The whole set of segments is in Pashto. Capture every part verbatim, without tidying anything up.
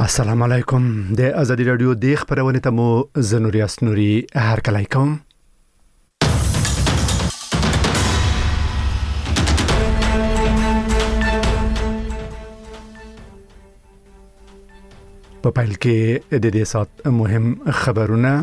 السلام علیکم. د ازادي رادیو د خبرونه ته مو زنوري اسنوري هر کله کوم. په پیل کې د دې سات مهم خبرونه.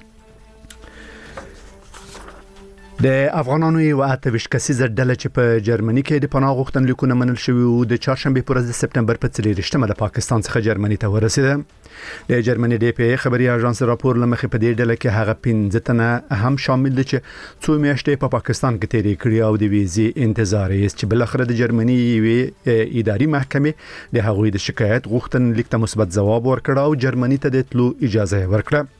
د افغانانو یو اتویش کسیزه ډله چې په جرمني کې د پناه غوښتنلیکونه منل شوی او د چهارشنبه پر ورځ د سپتمبر په څلورمه د پاکستان څخه جرمني ته ورسېده. د جرمني ډي پی ای خبري اژانس راپور لمخې په دې ډله کې هغه پنځه تنه هم شامل دي چې څو میاشتې په پاکستان کې تیرې کړې او د ویزې انتظار یې چې بل اخر د جرمني وی اداري محکمې د هغوی د شکایت غوښتنلیک ته مثبت ځواب ورکړ او جرمني ته د تلو اجازه ورکړه.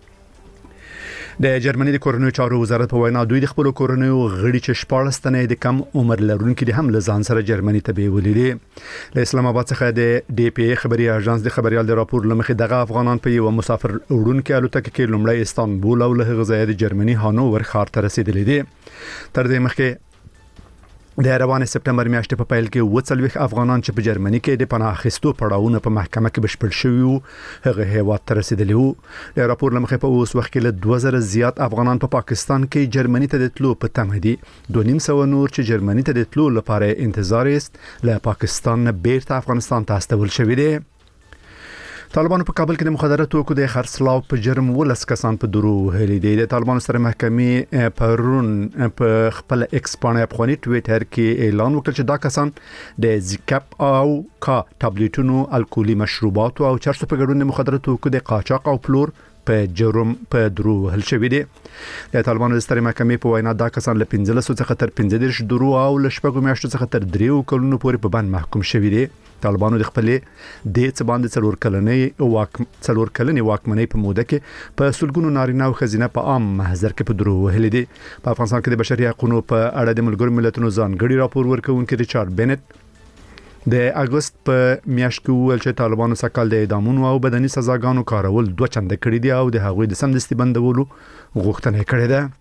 د جرمني د کورنیو چارو وزارت په وینا دوی د خپل کورنیو غړي چې شپږ تنه د کم عمر لرونکو دي هم لزان سره جرمني ته بیولې دي. له اسلام آباد څخه د ډي پی ای خبري اژانس د خبريال د راپور لمخې دغه افغانان په یو مسافر وړونکو الوتکه کې لومړی استانبول او له غزا د جرمني هانوور ښار ته رسیدلې دي. تر دې مخکې د روانه سپتمبر میاشتې په پیل کې وڅلويخ افغانان چې په جرمني کې د پناه اخیستو پړاوونه په محکمه کې بشپړ شوي وو هغه هیواد ته رسیدلی وو. د راپور لمخې په اوس وخت کې له دوه زره زیات افغانان په پا پاکستان کې جرمني ته د تلو په تمه دي. دوه نیم سوه نور چې جرمني ته د تلو لپاره انتظار است له پاکستان نه بیرته افغانستان ته استول شوی دی. طالبانو په کابل کې د مخدره توکو د خرڅلاو په جرم ولس کسان په درو وهلي دي. د طالبانو سره محکمې پرون په خپل ایکس باندې افغاني ټویټر کې اعلان وکړ چې دا کسان د زیکاپ او کا ټابلیټونو الکولي مشروبات او چرسو په ګډون د مخدره توکو د قاچاق او پلور په جرم په درو وهل شوی دي. د طالبانو د سترې محکمې په وینا دا کسان له پنځلس څخه تر پنځه دېرش درو او له شپږو میاشتو څخه تر دریو کلونو پورې په بند محکوم شوی دي. طالبانو د خپلې د څه باندې څلور کلنې واک څلور کلنې واکمنۍ په موده کې په سلګونو نارینه او ښځینه په عام محضر کې په درو وهلي دي. په افغانستان کې د بشري حقوقو په اړه د ملګرو ملتونو ځانګړي راپور ورکوونکي ریچارډ بنت د اگست په میاشت کې ویل چې طالبانو سکهال د اعدامونو او بدني سزاګانو کارول دوه چنده کړي دي او د هغوی د سمدستي بندولو غوښتنه کړې ده.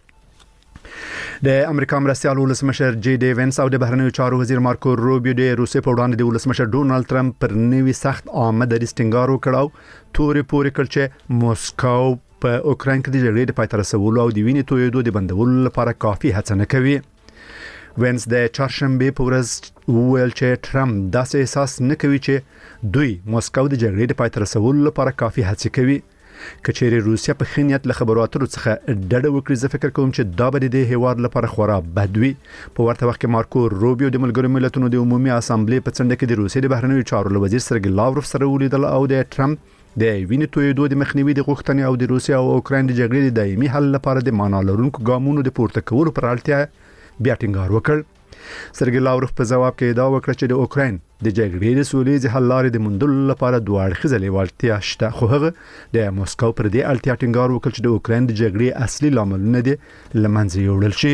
د امریکا مرستيال ولسمشر جی ډي وینس او د بهرنیو چارو وزیر مارکو روبیو د روسیې په وړاندې د ولسمشر ډونالد ټرمپ پر نوي سخت آمد ریسټینګار وکړو تورې پورې کړ چې موسکو په اوکراین کې د جګړې د پای ته رسولو او د وینې تویېدو د بندولو لپاره کافي هڅه نه کوي. وینس د چهارشنبه په ورځ ویل چې ټرمپ داسې احساس نه کوي چې دوی موسکو د جګړې د پای ته رسولو لپاره کافي هڅه کوي. کچېری روسیا په خنیت له خبرو اترو څخه ډډه وکړي. زه فکر کوم چې دا به د هیواد لپاره خورا بدوي. په ورته وخت کې مارکو روبیو د ملګرو ملتونو د عمومي اسامبلې په څنډه کې د روسیې د بهرنیو چارو وزیر سرګي لاوروف سره ولیدل او د ټرمپ د وینې تویېدو د مخنیوي د غوښتنې او د روسیا او اوکراین د جګړې د دایمي حل لپاره د معنا لرونکو ګامونو د پورته کولو پر اړتیا بیا ټینګار وکړ. سرګي لاوروف په جواب کې دا وکړ چې د اوکراین د جګړې د سولې حل لارې د موندلو لپاره دوه اړخیزه لیوالتیا شته خو هغه د موسکو پر دې اړتیا ټینګار وکړ چې د اوکراین د جګړې اصلي لاملونه دي لمنځه یوړل شي.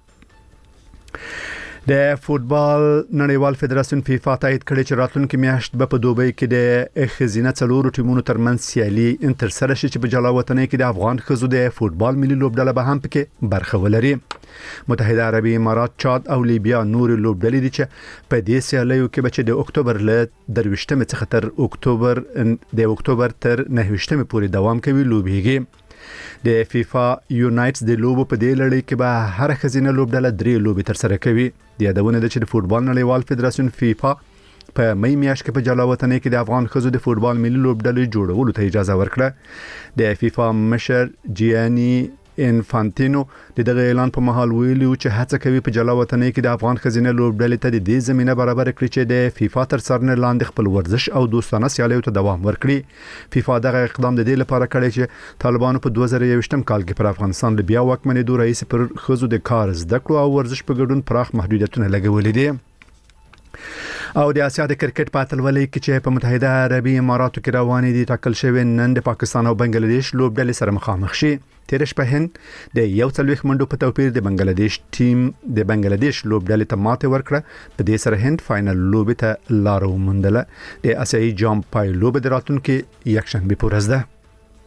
د فوتبال نړیوال فدراسیون فیفا تایید کړی چې راتلونکي میاشت به په دوبۍ کې د خزینه څلورو ټیمونو ترمنځ سیالي انتر سره شي چې په جلاوطنۍ کې د افغان ښځو د فوتبال ملي لوبډله به هم پکې برخه ولري. متحده عربي امارات، چاد او لیبیا نور لوبډلې دي چې په دې سیالیو کې به د اکتوبر له درویشتمې څخه تر اکتوبر د اکتوبر تر نهویشتمې پورې دوام کوي لوبېږي. د فیفا یونایټس د لوبو په دې لړۍ کې به هر خزینه لوبډله درې لوبې تر سره کوي. د یادونه ده چې د فوتبال نړیوال فدراسیون فیفا په مې میاشت کې په جلاوطنۍ کې د افغان ښځو د فوتبال ملي لوبډلې جوړولو ته اجازه ورکړه. د فیفا مشر جیانی انفانتینو د دغه اعلان په مهال ویلي چې هڅه کوي په جلاوطنۍ کې د افغان خزینه لوبډلې ته د دې زمينه برابر کړي چې د فیفا تر څارنې لاندې خپل ورزش او دوستانه سیالیو ته دوام ورکړي. فیفا دغه اقدام د دې لپاره کړی چې طالبانو په دوه زره یوویشتم کال کې پر افغانستان له بیا واکمنېدو رئیس پر خزو د کار زده کړو او ورزش په ګډون پراخ محدودیتونه لګولې دي. او د اسیا د کرکټ په اتلولۍ کې چې په متحده عربي اماراتو کې روانې دي ټاکل شوی نن د پاکستان او بنگلاديش لوبډلې سره مخامخ شي. تیر شپه هند د یو څلويخ منډو په توپیر د بنگلاديش ټیم د بنگلاديش لوبډلې ته ماته ورکړه. په دې سره هند فائنل لوبې ته لار وموندله. د اسیایي جام پای لوبې د راتلونکي یکشنبه په ورځ ده.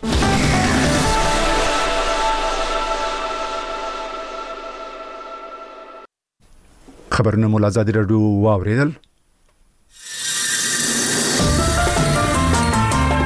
خبرونه مو له ازادي رادیو واوریدل.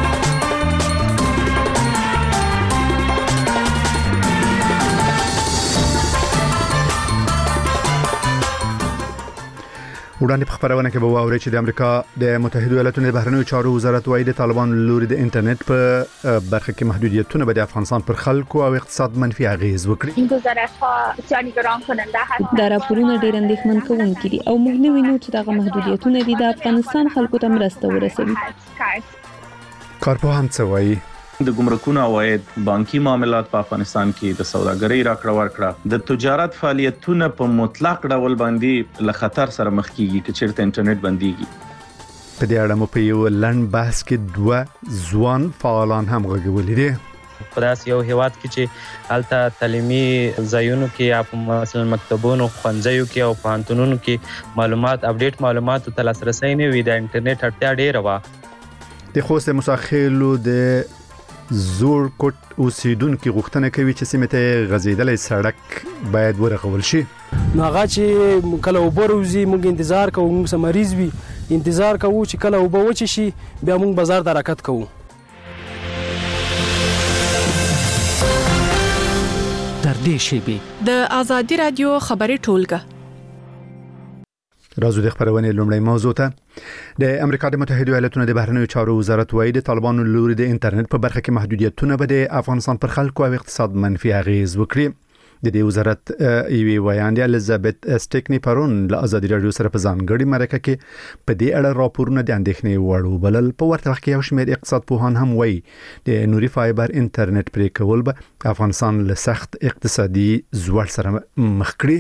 وړاندې په خبرونه کې به واوري چې د امریکا د متحده ایالاتو د بهرنیو چارو وزارت وايي د طالبان لوري د انټرنیټ په برخه کې محدودیتونه به د افغانستان پر خلکو او اقتصاد منفي اغیز وکړي. این گزارش‌ها بسیار نگران کننده هستند. دا راپورونه ډېر اندېښمن کوونکي دي او موږ نه وینو چې دغه محدودیتونه د افغانستان خلکو ته مرسته ورسوي. کارپوهان څه وایي؟ د ګمرکونو عواید، بانکي معاملات په افغانستان کې د سوداګرۍ راکړه ورکړه، د تجارت فعالیتونه په مطلق ډول باندې له خطر سره مخ کیږي چې چیرته انټرنیټ بنديږي. په دې اړه مو په یو لنډ بحث کې دوه ځوان فعالان هم غږولي دي. په داسې یو هیواد کې چې هلته تعلیمي ځایونو کې یا په مثلا مکتبونو، ښوونځیو کې او پوهنتونونو کې معلومات اپډیټ معلوماتو ته لاسرسی نه وي، د انټرنیټ اړتیا ډېره وه. د خوست مساخیلو د زور کوټ اوسیدونکو غوښتنه کوي چې سیمه ته غزیدلې سړک باید ورغول شي. ناغه چې کله وبروزي موږ انتظار کوو، موږ سمریز وي انتظار کوو چې کله وبوچ شي بیا موږ بازار ته حرکت کوو. تر دې شی به د ازادي رادیو خبري ټولګه رازو د خبرونې لومړی موضوع ته د امریکا د متحده ایالاتو د بهرنیو چارو وزارت وايي د طالبانو لوري د انټرنیټ په برخه کې محدودیتونه به د افغانستان پر خلکو او اقتصاد منفي اغیز وکړي. د دې وزارت ایوي ویاندې الیزابت سټیکنی پرون له ازادي رادیو سره په ځانګړي مرکه کې په دې اړه راپورونه د اندېښنې وړ وبلل. په ورته وخت کې یو شمېر اقتصاد پوهان هم وایي د نوري فایبر انټرنیټ پرې کول به افغانستان له سخت اقتصادي زوړ سره مخ کړي.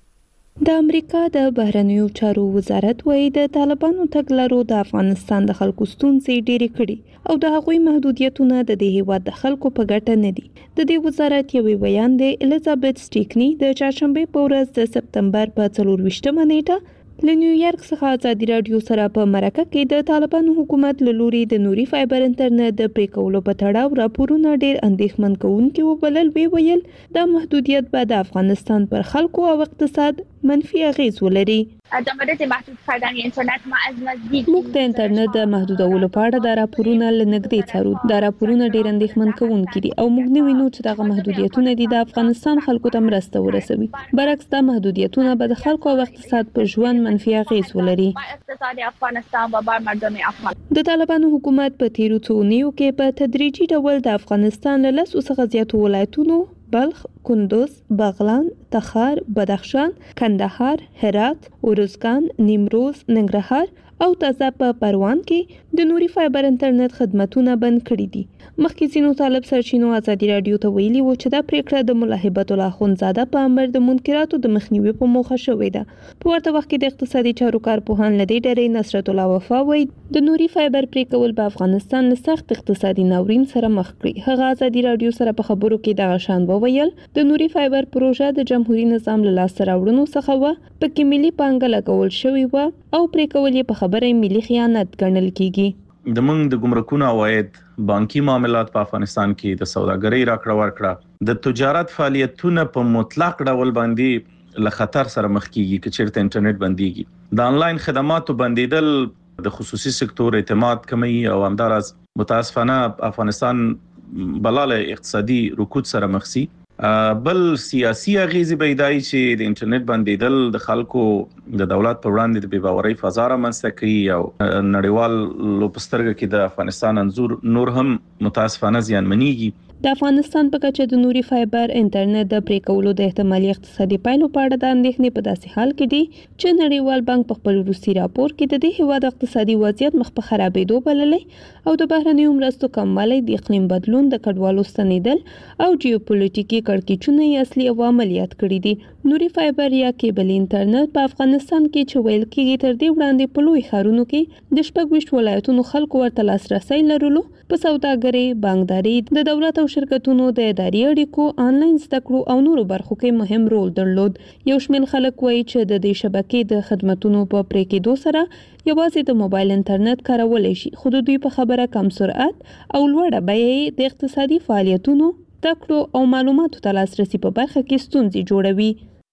د امریکا د بهرنیو چارو وزارت وايي د طالبانو تګلارو د افغانستان د خلکو ستونزې ډېرې کړي او د هغوی محدودیتونه د دې هیواد د خلکو په ګټه نه دي. د دې وزارت یو بیان دی الیزابت سټیکنی د چهارشنبه په ورځ د سپتمبر په څلور ویشتمه نیټه له نیویارک څخه ازادي رادیو سره په مرکه کې د طالبانو حکومت له لوري د نوري فایبر انټرنیټ د پرې کولو په تړاو راپورونه ډېر اندېښمن کوونکي وبلل. وی ویل دا محدودیت به د افغانستان پر خلکو او اقتصاد منفي اغیز ولري. در مورد محدود کردن اینترنت ما از نزدیک موږ د انټرنیټ د محدودولو په اړه د راپورونه له نږدې څارو. دا راپورونه ډېر اندېښمن کوونکي دي او موږ نه وینو چې دغه محدودیتونه د افغانستان خلکو ته مرسته ورسوي. برعکس دا محدودیتونه به د خلکو او اقتصاد پر ژوند منفي اغیز ولري. اقتصاد افغانستان و بر مردم افغان د طالبانو حکومت په تیرو څو اونیو کې په تدریجي ډول د افغانستان له لسو څخه زیاتو ولایتونو بلخ، کندوز، بغلان، تخار، بدخشان، کندهار، هرات، اروزګان، نیمروز، ننګرهار او تازه په پروان کې د نوري فایبر انټرنیټ خدماتونه بند کړي دي. مخکې ځینو طالب سرچینو ازادي رادیو ته ویلي و چې دا پریکړه د ملا هیبت الله اخوندزاده په امر د منکراتو د مخنیوي په موخه شوې ده. په ورته وخت کې د اقتصادي چارو کارپوهان لدی ډېرې نصرت الله وفا وایي د نوري فایبر پرې کول په افغانستان له سخت اقتصادي ناورین سره مخ کړي. هغه ازادي رادیو سره په خبرو کې دغه شان وویل د نوري فایبر پروژه د جمهوریت نظام له لاسته راوړنو څخه و، پکې ملي پانګه لګول شوې و او پرې کول یې په خبره ملي خیانت ګڼل کیږي. د موږ د ګمرکونو عواید، بانکي معاملات په افغانستان کې د سوداګرۍ راکړه ورکړه، د تجارت فعالیتونه په مطلق ډول باندې له خطر سره مخ کیږي چې چیرته انټرنیټ بنديږي. د انلاین خدماتو بندیدل د خصوصي سکتور اعتماد کموي او همدارس متاسفانه افغانستان بلاله اقتصادي رکود سره مخ سي. بل سیاسي اغیزې پیدای چې د انټرنیټ بندیدل د خلکو د دولت په وړاندې د بې باورۍ فضا رامنځته کوي او نړیوال لوپسترګه کې د افغانستان انځور نور هم متاسفانه زیانمنېږي. د افغانستان په کچه د نوري فایبر انټرنیټ د پرې کولو د احتمالي اقتصادي پایلو په اړه د اندېښنې په داسې حال کې دي چې نړیوال بانک په خپل وروستي راپور کې د دې هیواد اقتصادي وضعیت مخ په خرابېدو بللی او د بهرنیو مرستو کموالی، د اقلیم بدلون، د کډوالو ستنېدل او جیوپولیټیکي کړکېچونه یې اصلي عوامل یاد کړي دي. نوري فایبر یا کیبل انټرنیټ په افغانستان کې چې ویل کېږي تر دې وړاندې په لوی ښارونو کې د شپږ ویشت ولایتونو خلکو ورته لاسرسی لرلو. په سوداګرۍ، بانکداري، د دولت او شرکتونو د اداري اړیکو، آنلاین زده کړو او نورو برخو کې مهم رول درلود. یو شمېر خلک وایي چې د دې شبکې د خدماتونو په پرې کېدو سره یوازې د موبایل انټرنیټ کارولای شي، خو د دوی په خبره کم سرعت او لوړه بیه د اقتصادي فعالیتونو، زده کړو او معلوماتو ته لاسرسي په برخه کې ستونزې جوړوي.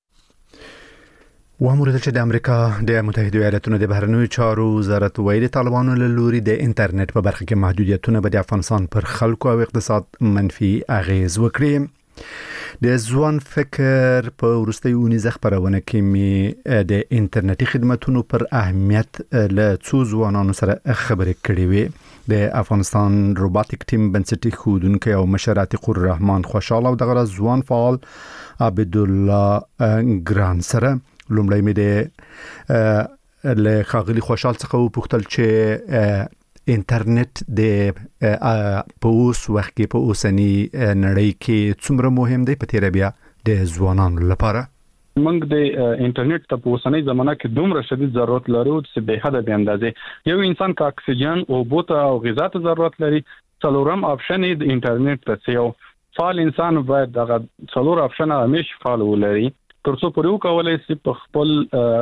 وامور چې د امریکا د متحده ایالاتو د بهرنیو چارو وزارت وايي د طالبانو له لوري د انټرنیټ په برخه کې محدودیتونه به د افغانستان پر خلکو او اقتصاد منفي اغیز وکړي. د ځوان فکر په ورستۍ اونیزه خبرونه کې می د انټرنیټي خدماتونو پر اهمیت له څو ځوانانو سره خبرې کړې وې. د افغانستان روباتیک ټیم بنسټي ښوونکی او مشر عتیق الرحمن خوشاله او دغه ځوان فعال عبدالله ګران سره لومړی می د له خاغلی خوشحال څخه وپوښتل چې انټرنیټ د په اوس وخت کې په اوسنی نړۍ کې څومره مهم دی په تیر بیا د ځوانانو لپاره. موږ د انټرنیټ ته په اوسنۍ زمانه کې دومره شدید ضرورت لرو چې به حد به اندازې یو انسان کا اکسیجن او بوته او غذا ته ضرورت لري. څلورم آپشن د انټرنیټ ته یو فعال انسان باید دغه څلور آپشن همیشه فعال ولري ترڅو پر یو کولای شي په خپل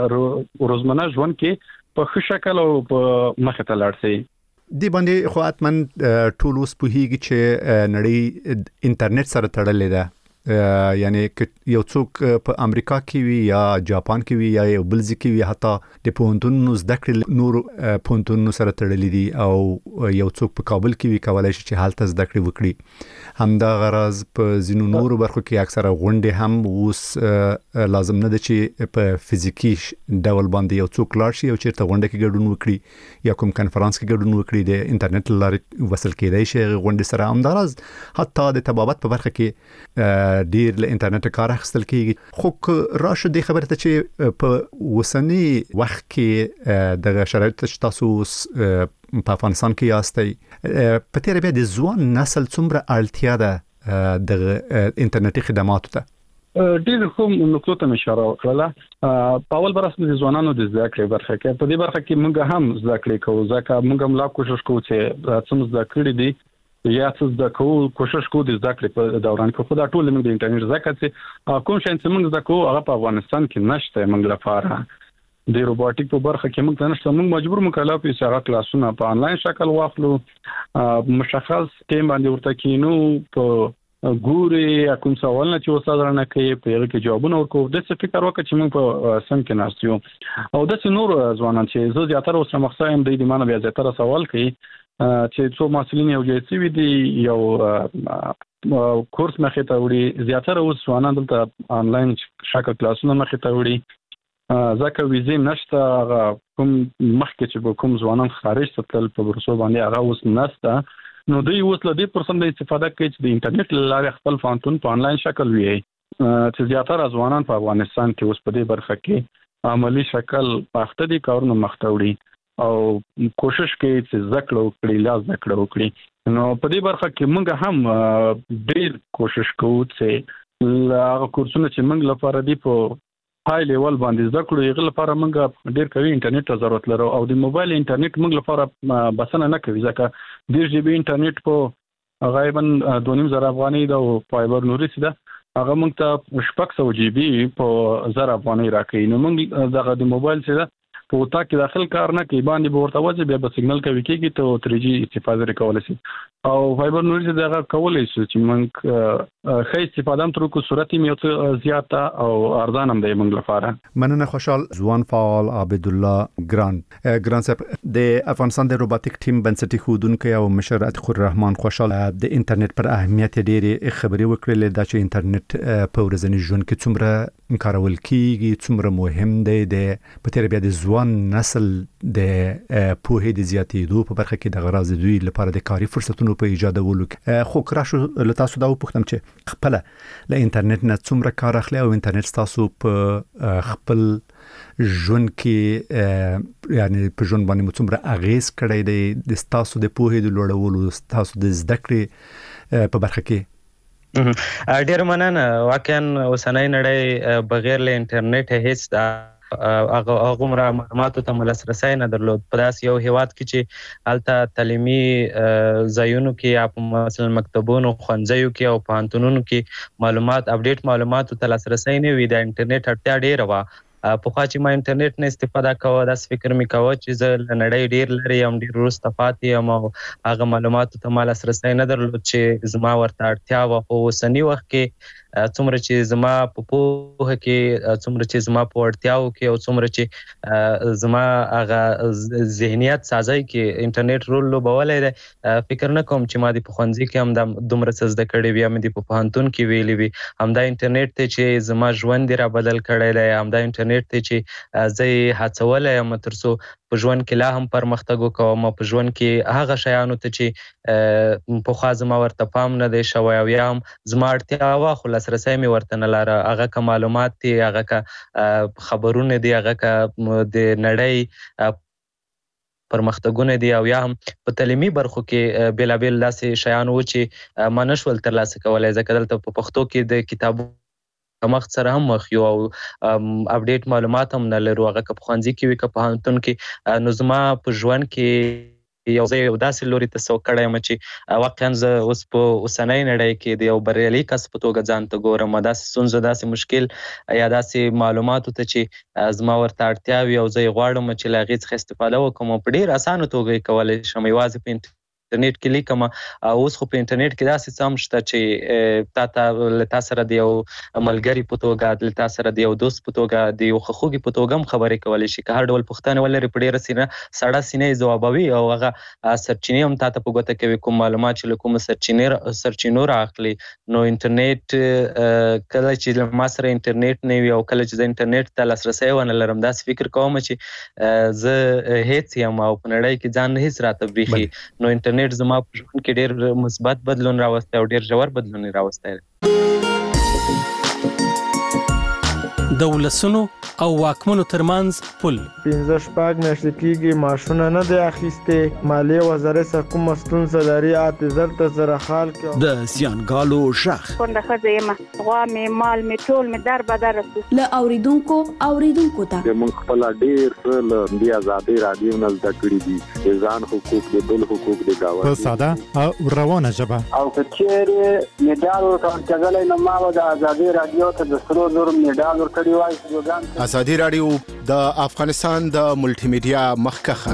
روزمره ژوند کې په ښه شکل او په مخه ته لاړ شي. دی باندې خو اتمن ټول اوس په هیږي چې نړۍ انټرنیټ سره تړلې ده. یعنی یو څوک په امریکا کې وي یا جاپان کې وي یا یو بل ځای کې وي حتی د پوهنتونونو زده کړې نور پوهنتونونو سره تړلې دي او یو څوک په کابل کې وي کولای شي چې هلته زده کړې وکړي. همدا غرض په ځینو نورو برخو کې اکثره غونډې هم اوس لازم نه ده چې په فزیکی ډول باندې یو څوک لاړ شي او چیرته غونډه کې ګډون وکړي یا کوم کنفرانس کې ګډون وکړي. د انټرنیټ لارې وصل کېدای شي غونډې سره. همدا غرض حتی د طبابت په برخه کې ډیر له انټرنیټ کار اخیستل کیږي. خو راشه د خبره ته چې په وسنی وخت کې د شرایط تاسو په افغانستان کې یاستئ په تیر بیا د ځوان نسل څومره اړتیا ده د انټرنیټي خدماتو ته؟ ډیر کوم نقطو ته اشاره وکړه. په اول برخه د ځوانانو د زده کړې برخه کې په دې برخه کې موږ هم زده کړې کوو ځکه موږ هم لا کوشش کوو چې څومره زده کړې دي یا څه زده کوو کوشش کوو د زده کړې په دوران کې. خو دا ټول موږ د انټرنیټ زده کړې کوم شي چې موږ زده کوو هغه په افغانستان کې نشته. موږ لپاره د روبوټیک په برخه کې موږ نشته. موږ مجبور مکلف یو چې هغه کلاسونه په انلاین شکل واخلو مشخص ټیم باندې ورته کینو په ګوري کوم سوال نه چې استاد رانه کوي په هغه کې جوابونه ورکوو. د څه فکر وکړه چې موږ په سم کې ناستیو او د څه نور ځوانان چې زه زیاتره اوس مخصوصا هم د دې معنی بیا زیاتره سوال کوي چې څو مسلین یو جې سی وی دی یو کورس مخه ته وړي. زیاتره اوس ځوانان دلته انلاین شکل کلاسونه مخه ته وړي ځکه ویزې نشته. کوم مخکې چې کوم ځوانان خارج ته تل په ورسو باندې هغه اوس نشته. نو دوی اوس له دې پرسم د استفاده کوي چې د انټرنیټ لارې خپل فانتون په انلاین شکل وي چې زیاتره ځوانان په افغانستان کې اوس په دې برخه کې عملی شکل پخته دي کارونه مخته وړي او کوشش کوي چې زکړه وکړي لاس زکړه وکړي. نو په دې برخه کې موږ هم ډېر کوشش کوو چې هغه کورسونه چې موږ لپاره دی په های لیول باندې زکړو یغه لپاره موږ ډېر کوي انټرنیټ ته ضرورت لرو او د موبایل انټرنیټ موږ لپاره بسنه نه کوي ځکه ډېر جی بي انټرنیټ په غالبا دوه نیم زره افغانۍ دا او فایبر نوري سي دا هغه موږ ته شپږ سوه جی بي په زره افغانۍ راکړي. نو موږ دغه د موبایل سره په وتا کې داخل کار نه کوي باندې ورته وځي بیا به سیګنل کوي کېږي ته تری جی استفاده وکولای شي او فایبر نوري دغه کولای شي چې موږ خې استفاده هم تر کو صورت یې زیاته او ارزان هم دی موږ لپاره. مننه خوشحال ځوان فعال عبدالله ګران. ګران صاحب د افغانستان د روباتیک ټیم بنسټي ښوونکی او مشر عتیق الرحمن خوشحال د انټرنیټ پر اهمیت ډېرې خبرې وکړلې دا چې انټرنیټ په ورځني ژوند کې څومره کارول کیږي څومره مهم دی د په تیر بیا د ځوان نسل د پوهې د زیاتېدو په برخه کې د غراض دوی لپاره د کاري فرصتونو په ایجادولو کې. خو کراشو له تاسو دا وپوښتم چې خپل له انټرنیټ نه څومره کار اخلي او انټرنیټ تاسو په خپل ژوند کې یعنی په ژوند باندې څومره اغیز کړی دی د تاسو د پوهې د لوړولو تاسو د زده کړې په برخه کې؟ ډیر مننه. واقعا اوسنۍ نړۍ بغیر له انټرنیټ هیڅ هغه هغه معلوماتو ته لاسرسی نه درلود. په داس یو هیواد کې چې الته تعلیمي ځایونو کې په مثلا مکتبونو ښوونځیو کې او پوهنتونونو کې معلومات اپډیټ معلوماتو ته لاسرسی نه وي. د انټرنیټ اړتیا ډیره وه. په خوا چې ما انټرنیټ نه استفاده کوه داسې فکر مې کوه چې زه له نړۍ ډیر لرې یم ډیر وروسته پاتې یم او هغه معلوماتو ته ما لاسرسی نه درلود چې زما ورته اړتیا وه. خو اوسني وخت کې څومره چې زما په پوهه کې څومره چې زما په وړتیاو کې او څومره چې زما هغه ذهنیت سازي کې انټرنیټ رول لوبولی دی فکر نه کوم چې ما د په ښوونځي کې هم دا دومره څه زده کړي وي یا مې د په پوهنتون کې ویلي وي. همدا انټرنیټ دی چې زما ژوند یې را بدل کړی دی. همدا انټرنیټ دی چې زه یې هڅولی یم تر څو په ژوند کې لا هم پرمختګ وکوم او په ژوند کې هغه شیانو ته چې پخوا زما ورته پام نه دی شوی او یا هم زما اړتیا وه خو لاسرسی مې ورته نه لاره. هغه که معلومات دي، هغه که خبرونه دي، هغه که د نړۍ پرمختګونه دي او یا هم په تعلیمي برخو کې بېلابېل داسې شیان وو چې ما نشول ترلاسه کولی ځکه دلته په پښتو کې د کتابونو کمښت سره هم مخ یو او اپډیټ معلومات هم نه لرو. هغه که په ښوونځي کې وي که په پوهنتون کې. نو زما په ژوند کې یو ځای یو داسې لوري ته سوق کړی یم چې واقعا زه اوس په اوسنۍ نړۍ کې د یو بریالي کس په توګه ځان ته ګورم. داسې ستونزه، داسې مشکل یا داسې معلوماتو ته چې زما ورته اړتیا وي او زه یې غواړم چې له هغې څخه استفاده وکړم او په ډېر اسانه توګه یې کولی شم. یوازې په انټرنیټ کې لیکم. اوس خو په انټرنیټ کې داسې څه هم شته چې تا ته له تا سره د یو ملګري په توګه، له تا سره د یو دوست په توګه، د یو ښه په توګه هم خبرې کولی شي. که هر ډول پوښتنې ولري په ډېره سینه سړه سینه یې ځوابوي او هغه سرچینې هم تا ته په ګوته کوي، کوم معلومات چې له کومو سرچینې سرچینو رااخلي. نو انټرنیټ کله چې له ما سره انټرنیټ نه وي او کله چې زه انټرنیټ ته لاسرسی ونه لرم داسې فکر کوم چې زه هیڅ یم او په نړۍ کې ځان هیڅ راته بریښي. نو انټرنیټ زما په ژوند کې ډېر مثبت بدلون راوستی او ډېر ژور بدلون یې راوستی دی. د ولسونو او واکمنو ترمنځ پل پنځه شپږ میاشتې کېږي معاشونه نه دی اخیستې. مالیې وزارت څخه کومه ستونزه لري اته زر ته زره حال کې د زیانګالو غږ کونډه ښځه یم، غوا مې مال مې ټول مې در بدر رسو له اوریدونکو اوریدونکو ته موږ خپل ډېر څه له دې ازادۍ راډیو نه زده کړي دي، د ځان حقوق، د بل حقوق، د ګاونډي په ساده او روانه ژبه. او که چېرې مډال ورکول کېدلی نو ما به د ازادۍ راډیو ته د سرو زرو مډال ورکړی وای. ازادي راډیو د افغانستان د ملټي میډیا مخکخه.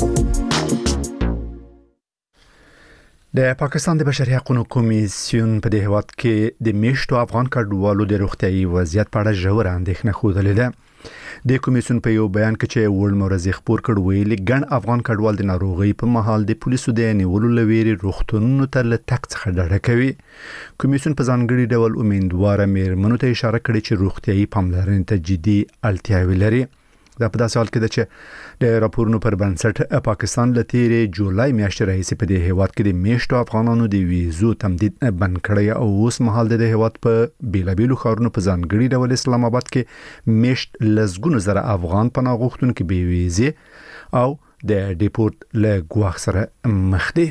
د پاکستان د بشري حقوقو کمیسیون په دې هیواد کې د میشتو افغان کډوالو د روغتیايي وضعیت په اړه ژوره اندېښنه ښودلې ده. د کمیسیون په یو بیان کې چې وړ مورزي خبر کړ ویلي ګڼ افغان کډوال د ناروغي په مهال د پولیسو د نیولو لويري روغتونونو ته له تک څخه ډډه کوي. کمیسیون په ځانګړي ډول امیدواره میرمنو ته اشاره کړې چې روغتیايي پاملرنې ته جدي اړتیاوې لري. دا په داسې حال کې ده چې د راپورونو پر بنسټ پاکستان له تیرې جولای میاشتې راهیسې په دې هیواد کې د میشتو افغانانو د ویزو تمدید بند کړی او اوس مهال د هیواد په بیلابیلو ښارونو په ځانګړي ډول اسلام آباد کې میشت لسګونو زره افغان پناه غوښتونکي بې ویزې او د ډیپورت له ګواښ سره مخ دي.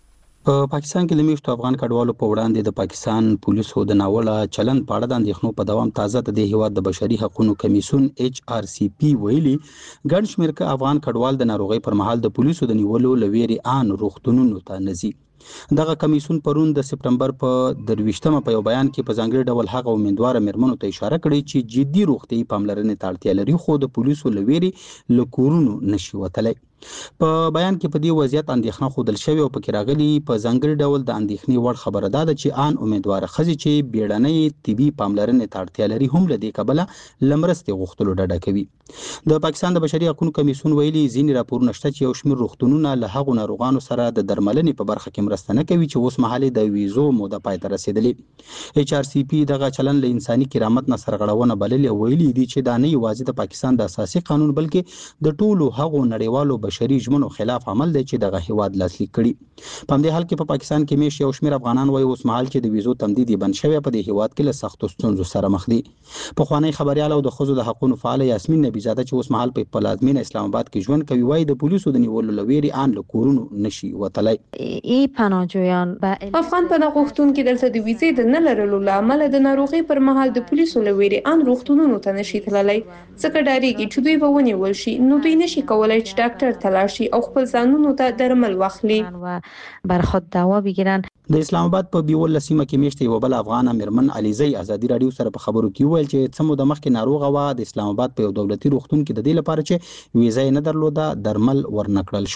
په پاکستان کې د میشتو افغان کډوالو په وړاندې د پاکستان پولیسو د ناوړه چلند په اړه د اندېښنو په دوام تازه د هیواد د بشري حقوقو کمیسیون ایچ آر سی پی ویلي ګڼ شمېر افغان کډوال د ناروغۍ پر مهال د پولیسو د نیولو لويري ان روغتونونو ته نزي. دغه کمیسیون پرون د سپتمبر په درویشتمه په یو بیان کې په ځانګړي ډول هغه امیدواره میرمنو ته اشاره کړې چې جدي روغتیايي پاملرنې ته اړتیا لري خو د پولیسو لويري له کورونو نشي وتلی. په بیان کې په دې وضعیت اندېښنه ښودل شوې او پکې راغلي په ځانګړي ډول د اندېښنې وړ خبره ده چې ان امیدواره ښځې چې بیړنۍ طبي پاملرنې ته اړتیا لري هم له دې کبله له مرستې غوښتلو ډډه کوي. د پاکستان د بشري حقوقو کمیسیون ویلي ځینې راپورونه شته چې یو شمېر روغتونونه له هغو ناروغانو سره د درملنې په برخه کې مرسته نه کوي چې اوس مهال د ویزو موده پای ته رسېدلې. ایچ آر سی پی دغه چلن له انساني کرامت نه سرغړونه بللې او ویلي دي چې دا نه یوازې د پاکستان د اساسي قانون بلکې د ټولو هغو نړیوالو بشري ژمنو خلاف عمل دی چې دغه هیواد لاسلیک کړي. په همدې حال کې په پاکستان کې میش یو شمېر افغانان وایي اوس مهال چې د ویزو تمدید بند شوی په دې هیواد کې له سختو ستونزو سره مخ دي. پخوانی خبريال او د ښځو د حقوقو فعال یاسمین نبی زاده چې اوس مهال په پلازمینه اسلام آباد کې ژوند کوي وایي د پولیسو د نیولو لويري ان له کورونو نشي وتلی. ای پناهجویان افغان پناه غوښتونکي دلته د ویزې د نه لرلو له امله د ناروغۍ پر مهال د پولیسو لويري ان روغتونونو ته نشي تللی ځکه ډاریږي چې دوی به ونیول شي نو دوی نشي کولای چې ډاکټر ته لاړ شي او خپل ځانونو ته درمل واخلي و بر خود دوا بگیرن. د اسلام آباد په بیول سیمه کې میشته یو بل افغان میرمن علیزی ازادي رادیو سره په خبرو کې ویل چې څه موده مخکې ناروغه و د اسلام آباد په یو دولتي روغتون کې د دې لپاره چې ویزه نه درلوده درمل ورنکړل شول.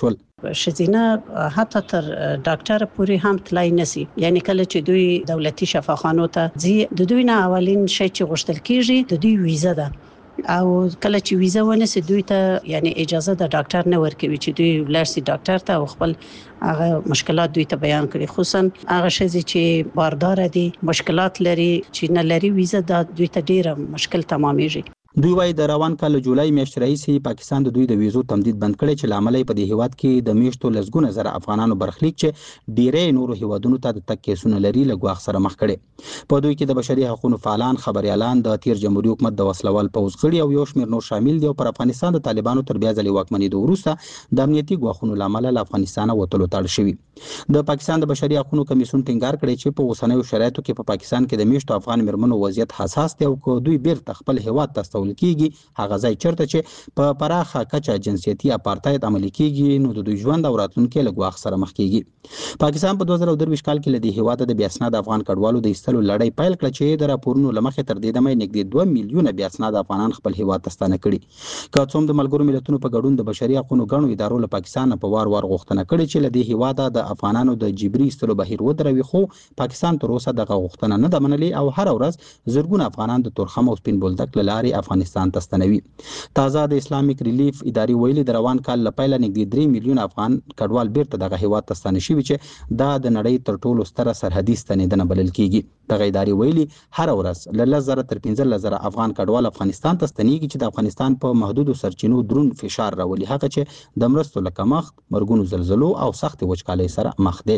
شزینه حتی تر ډاکټر پورې هم تلای نسی. یعنی کله چې دوی دولتي شفاخانو ته ځي د دوی نه اولین شی چې غوښتل کیږي د دوی ویزه ده او کله چې ویزه ونیسي دوی ته یعنی اجازه د ډاکټر نه ورکوي چې دوی ولرسي ډاکټر ته او خپل هغه مشکلات دوی ته بیان کړي. خصوصا هغه شی چې باردار دي مشکلات لري چې نه لري ویزه د دوی ته ډیره مشکل تمامېږي. دوی وايي د روان کال جولای میاشتې راهیسې پاکستان د دوی د ویزو تمدید بند کړي چې لامل په دې هیواد کې د میاشتو لسګونه زره افغانانو برخلیک چې ډیری نورو هیوادونو ته د تک کیسونه لري له ګواښ سره مخ کړي. په دوی کې د بشري حقوقو فعالان، خبريالان، د تیر جمهوریت حکومت د وسلوال پوځ غړي او یو شمېر نور شامل دي او پر افغانستان د طالبانو تر بیا ځلې واکمنېدو وروسته د امنیتي ګواښونو لامل له افغانستان وتلو تړل شوي. د پاکستان د بشري حقوقو کمیسیون ټینګار کړی چې په اوسنیو شرایطو کې په پاکستان کې د میاشتو افغان مرمنو وضعیت حساس دی او که دوی بیرته خپل هیواد ته استول کیږي هغه ځای چرته چې په پراخه کچه جنسیتي اپارتاید عملي کیږي نو د دوی ژوند او راتلونکي له ګواښ سره مخ کیږي. پاکستان په دوه زره درویشت کال کې له دې هیواد د بیا اسناد افغان کډوالو د ایستلو لړۍ پیل کړه چې د راپورونو لمخې تر دې دمه نږدې دوه میلیونه بیا اسناد افغانان خپل هیواد ته ستانه کړي. که څوم د ملګرو ملتونو په ګډون د بشري حقوقو غړو ادارو له پاکستان په وار وار غوښتنه کړې چې له دې هیواد د افغانانو د جبري ایستلو بهیر ودروي خو پاکستان تر اوسه دغه غوښتنه نه ده منلې او هر ورځ زرګونه افغانان د تورخم او سپین بولدک له لارې افغانستان ته ستنوي. تازه د اسلامیک ریلیف ادارې ویلي د روان کال له پیله نږدې درې میلیون افغان کډوال بیرته دغه هیواد ته ستانه شوي چې دا د نړۍ تر ټولو ستره سرحدي ستنېدنه بلل کیږي. دغه ادارې ویلي هر ورځ له لس زره تر پنځلس زره افغان کډوال افغانستان ته ستنېږي چې د افغانستان په محدودو سرچینو دروند فشار راولي هغه چې د مرستو له کمښت، مرګونو زلزلو او سختې وچکالۍ سره مخ دی.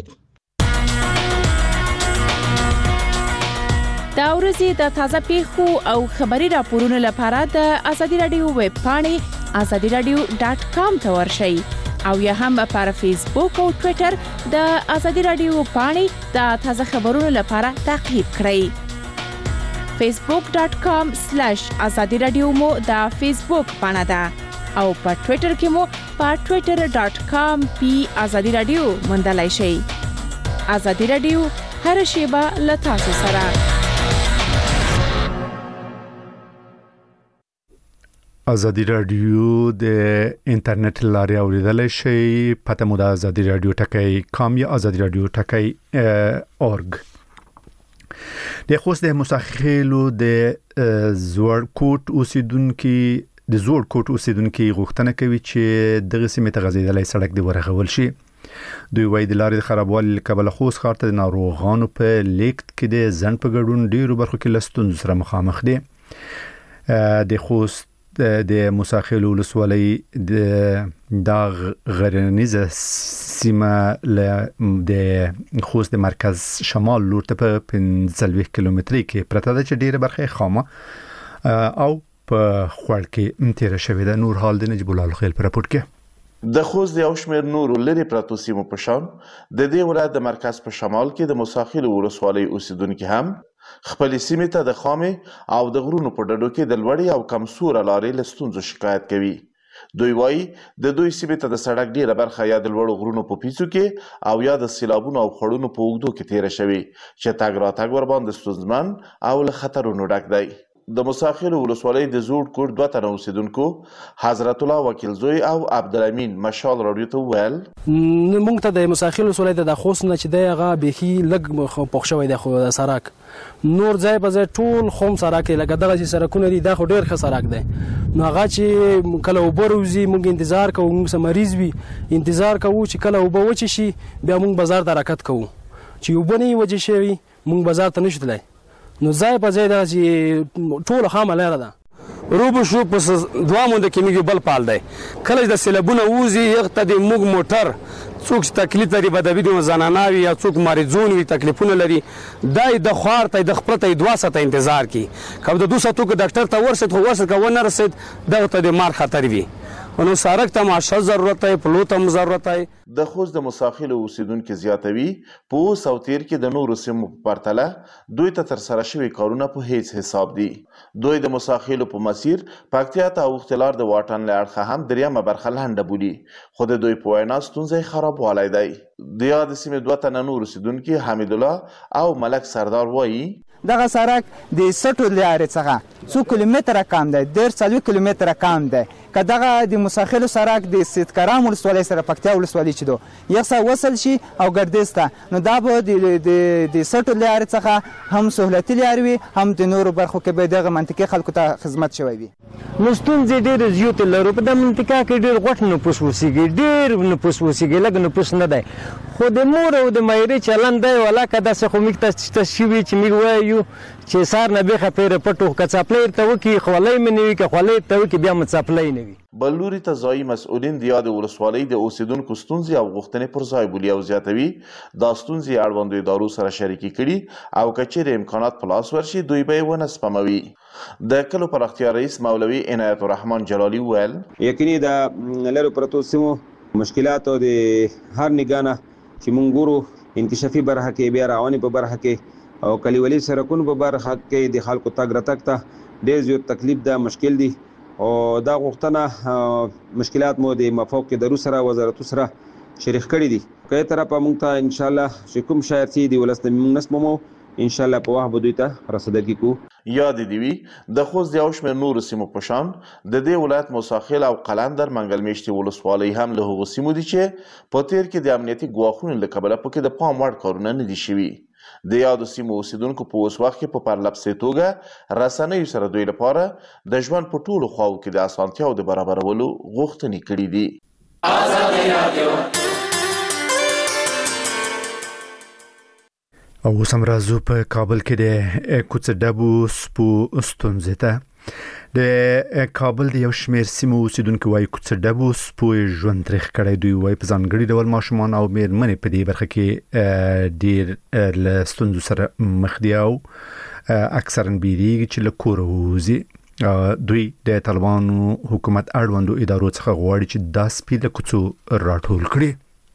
دا ورځې د تازه پیښو او خبري راپورونو لپاره د ازادي رادیو ویب پاڼې ازادي رادیو ډاټ کام ته ورشئ او یا هم پر فیسبوک او ټوئیټر د ازادي رادیو پاڼې د تازه خبرونو لپاره تعقیب کړئ. فیسبوک ډاټ کام سلیش ازادي رادیو مو د فیسبوک پاڼه ده او په ټوئیټر کې مو په ټوئیټر ډاټ کام پی ازادي رادیو موندلای شئ. ازادي رادیو هر شیبه له تاسو سره. ازادي رادیو د انټرنیټ لارې اوریدلای شئ. پته مو د ازادي رادیو ټکی کام یا ازادي رادیو ټکی اورګ. د خوست د مساخیلو د زوړ کوټ اوسیدونکو د زوړ کوټ اوسیدونکو غوښتنه کوي چې دغه سیمه ته غځیدلای سړک دی ورغول شي. دوی وايي د لارې خرابوالي کبل خوست ښار ته د ناروغانو په لیکت کې د ځن په ګډون ډیرو برخو کې لستون سره مخامخ دي. د خوست د مساخیلو ولسوالۍ د د غرنیزه سیمه له د خوست د مرکز شمال لور ته په پنځه کیلومتري کې پرته ده چې ډیره برخه خامه او په خوړ کې تیر شوې ده. نور حال د نجیب الله الخیل پر راپورټ کې د خوست د یو شمېر نورو لرې پرتو سیمو په شان د دې ولایت د مرکز په شمال کې د مساخیلو ولسوالۍ اوسیدونکي هم خپل سیمې ته د خامې او د غرونو په ډډو کې د لوړې او کمزوره لارې له ستونزو شکایت کوي. دوی وایي د دوی سیمې ته د سړک ډیره برخه یا د لوړو غرونو په پیڅو کې او یا د سیلابونو او خړونو په اوږدو کې تیره شوې چې تګ راتګ ورباندې ستونزمن او له خطرونو ډک دی. د مساخیلو ولسوالۍ د زوړ کوټ دوه تنه اوسیدونکو حضرت الله وکیل زوی او عبدالامین مشال راډیو ته وویل موږ ته د مساخیلو ولسوالۍ د خوست نه چې دی هغه بیخي لږ پوښ شوی دی خو د سړک نور ځای په ځای ټول خوم سړک دی لکه دغه سړکونه دي دا خو ډېر ښه سړک دی نو هغه چې کله اوبه روځي موږ انتظار کوو موږ مریض وي انتظار کوو چې کله اوبه وچې شي بیا موږ بازار ته حرکت کوو چې اوبه نه وي وچې شوي موږ بازار ته نشو تللی نو ځای په ځای دغه چې ټوله خامه لاره ده روبو شو پس دوه مونده کې میږي بل پال دی کله د سیلابونه ووځي یغته د موږ موټر څوک تکلیف لري بدوي د زناناوي یا څوک مریضون وي تکلیفونه لري دای د خوار ته د خپل ته دوه ساعته انتظار کی کوم د دوه ساعتو کې ډاکټر ته ورسېد خو ورسېد کو نه رسېد دغه ته د مار خطر وي نو سارک ته معاشه ضرورت دی پلوت هم ضرورت دی. د خوست د مساخیلو اوسیدونکو زیاتوي په اوس او تیر کې د نورو سیمو په پرتله دوی ته ترسره شوي کارونه په هیڅ حساب دي. دوی د مساخیلو په مسیر پکتیا ته اوښتلار د واټن له اړخه هم دریمه برخه لنډه بولي خو د دوی په وینا ستونزې خرابوالی دی. د یاد سیمې دوه تنه نور اوسیدونکي حمید الله او ملک سردار وایي دغه سړک د سټو لارې څخه څو کیلومتره کم دی ډېر څلوېښت کیلومتره کم دی که دغه د مساخلو سړک د سیدکرام ولسوالۍ سره پکتیا ولسوالۍ چې دو یو څه وصل شي او ګردیز ته نو دا به د د سټو لارې څخه هم سهولتي لارې وي هم د نورو برخو کې به دغه منطقې خلکو ته خدمت شوی وي. نو ستونزې ډېرې زیاتې لرو په دې منطقه کې ډېر غوټ نفوس اوسېږي ډېر نفوس اوسېږي لږ نفوس نه دی خو د مور او د مایرې چلند دی ولاکه داسې خو موږ ته شته شوي چې موږ وایو چې سار نه بیخه پیره پټو که څپلی ورته وکړي خولۍ مې نه وي که خولۍ ورته وکړي بیا مو څپلی نه وي. بل لوري ته ځایي مسؤلین د یادې ولسوالۍ د اوسېدونکو ستونزې او غوښتنې پر ځای بولي او زیاتوي دا ستونزې اړوندو ادارو سره شریکې کړي او که چیرې امکانات په لاس ورشي دوی به یې ونه سپموي. د کلو پراختیا رئیس مولوي عنایت الرحمن جلالي وویل یقیني د لرو پرتو سیمو مشکلاتو د هر نګانه چې مونږ ګورو انکشافي برخه کې بیا رواني په برخه کې او کلیوالي سرکونو په برخه کې د خلکو تګ راتګ ته ډېر زیات تکلیف ده مشکل دي او دا غوښتنه مشکلات مو د مفوق ادارو سره وزارتو سره شریک کړي دي که یې طرفه مونږ ته انشاءالله چې کوم شاید چې د ولس نه مونږ نسپمو انشاءالله په وخت به دوی ته رسیدګي کوو. یاد دې وي د خوست د یو شمېر نورو سیمو په شان د دې ولایت موساخیل او قلندر منګل میشتې ولسوالۍ هم له هغو سیمو دي چې په تیر کې د امنیتي ګواښونو له کبله پکې د پام وړ کارونه نه دي شوي. د یادو سیمو اوسیدونکو په اوس وخت کې په پرلپسې توګه رسنیو سره دوی لپاره د ژوند په ټولو خواو کې د اسانتیاو د برابرولو غوښتنې کړي دي. ازادي راډیو او اوس هم راځو په کابل کې د کوڅډبو سپو ستونزې ته د کابل د یو شمېر سیمو اوسیدونکو وايي کوڅډبو سپو ژوند تریخ کړی دوی وايي په ځانګړي ډول ماشومان او میرمنې په دې برخه کې ډېر له ستونزو سره مخ دي او اکثرا بیریږي چې له کوره ووځي. دوی د طالبانو حکومت اړوندو ادارو څخه غواړي چې دا سپي له کوڅو راټول کړي.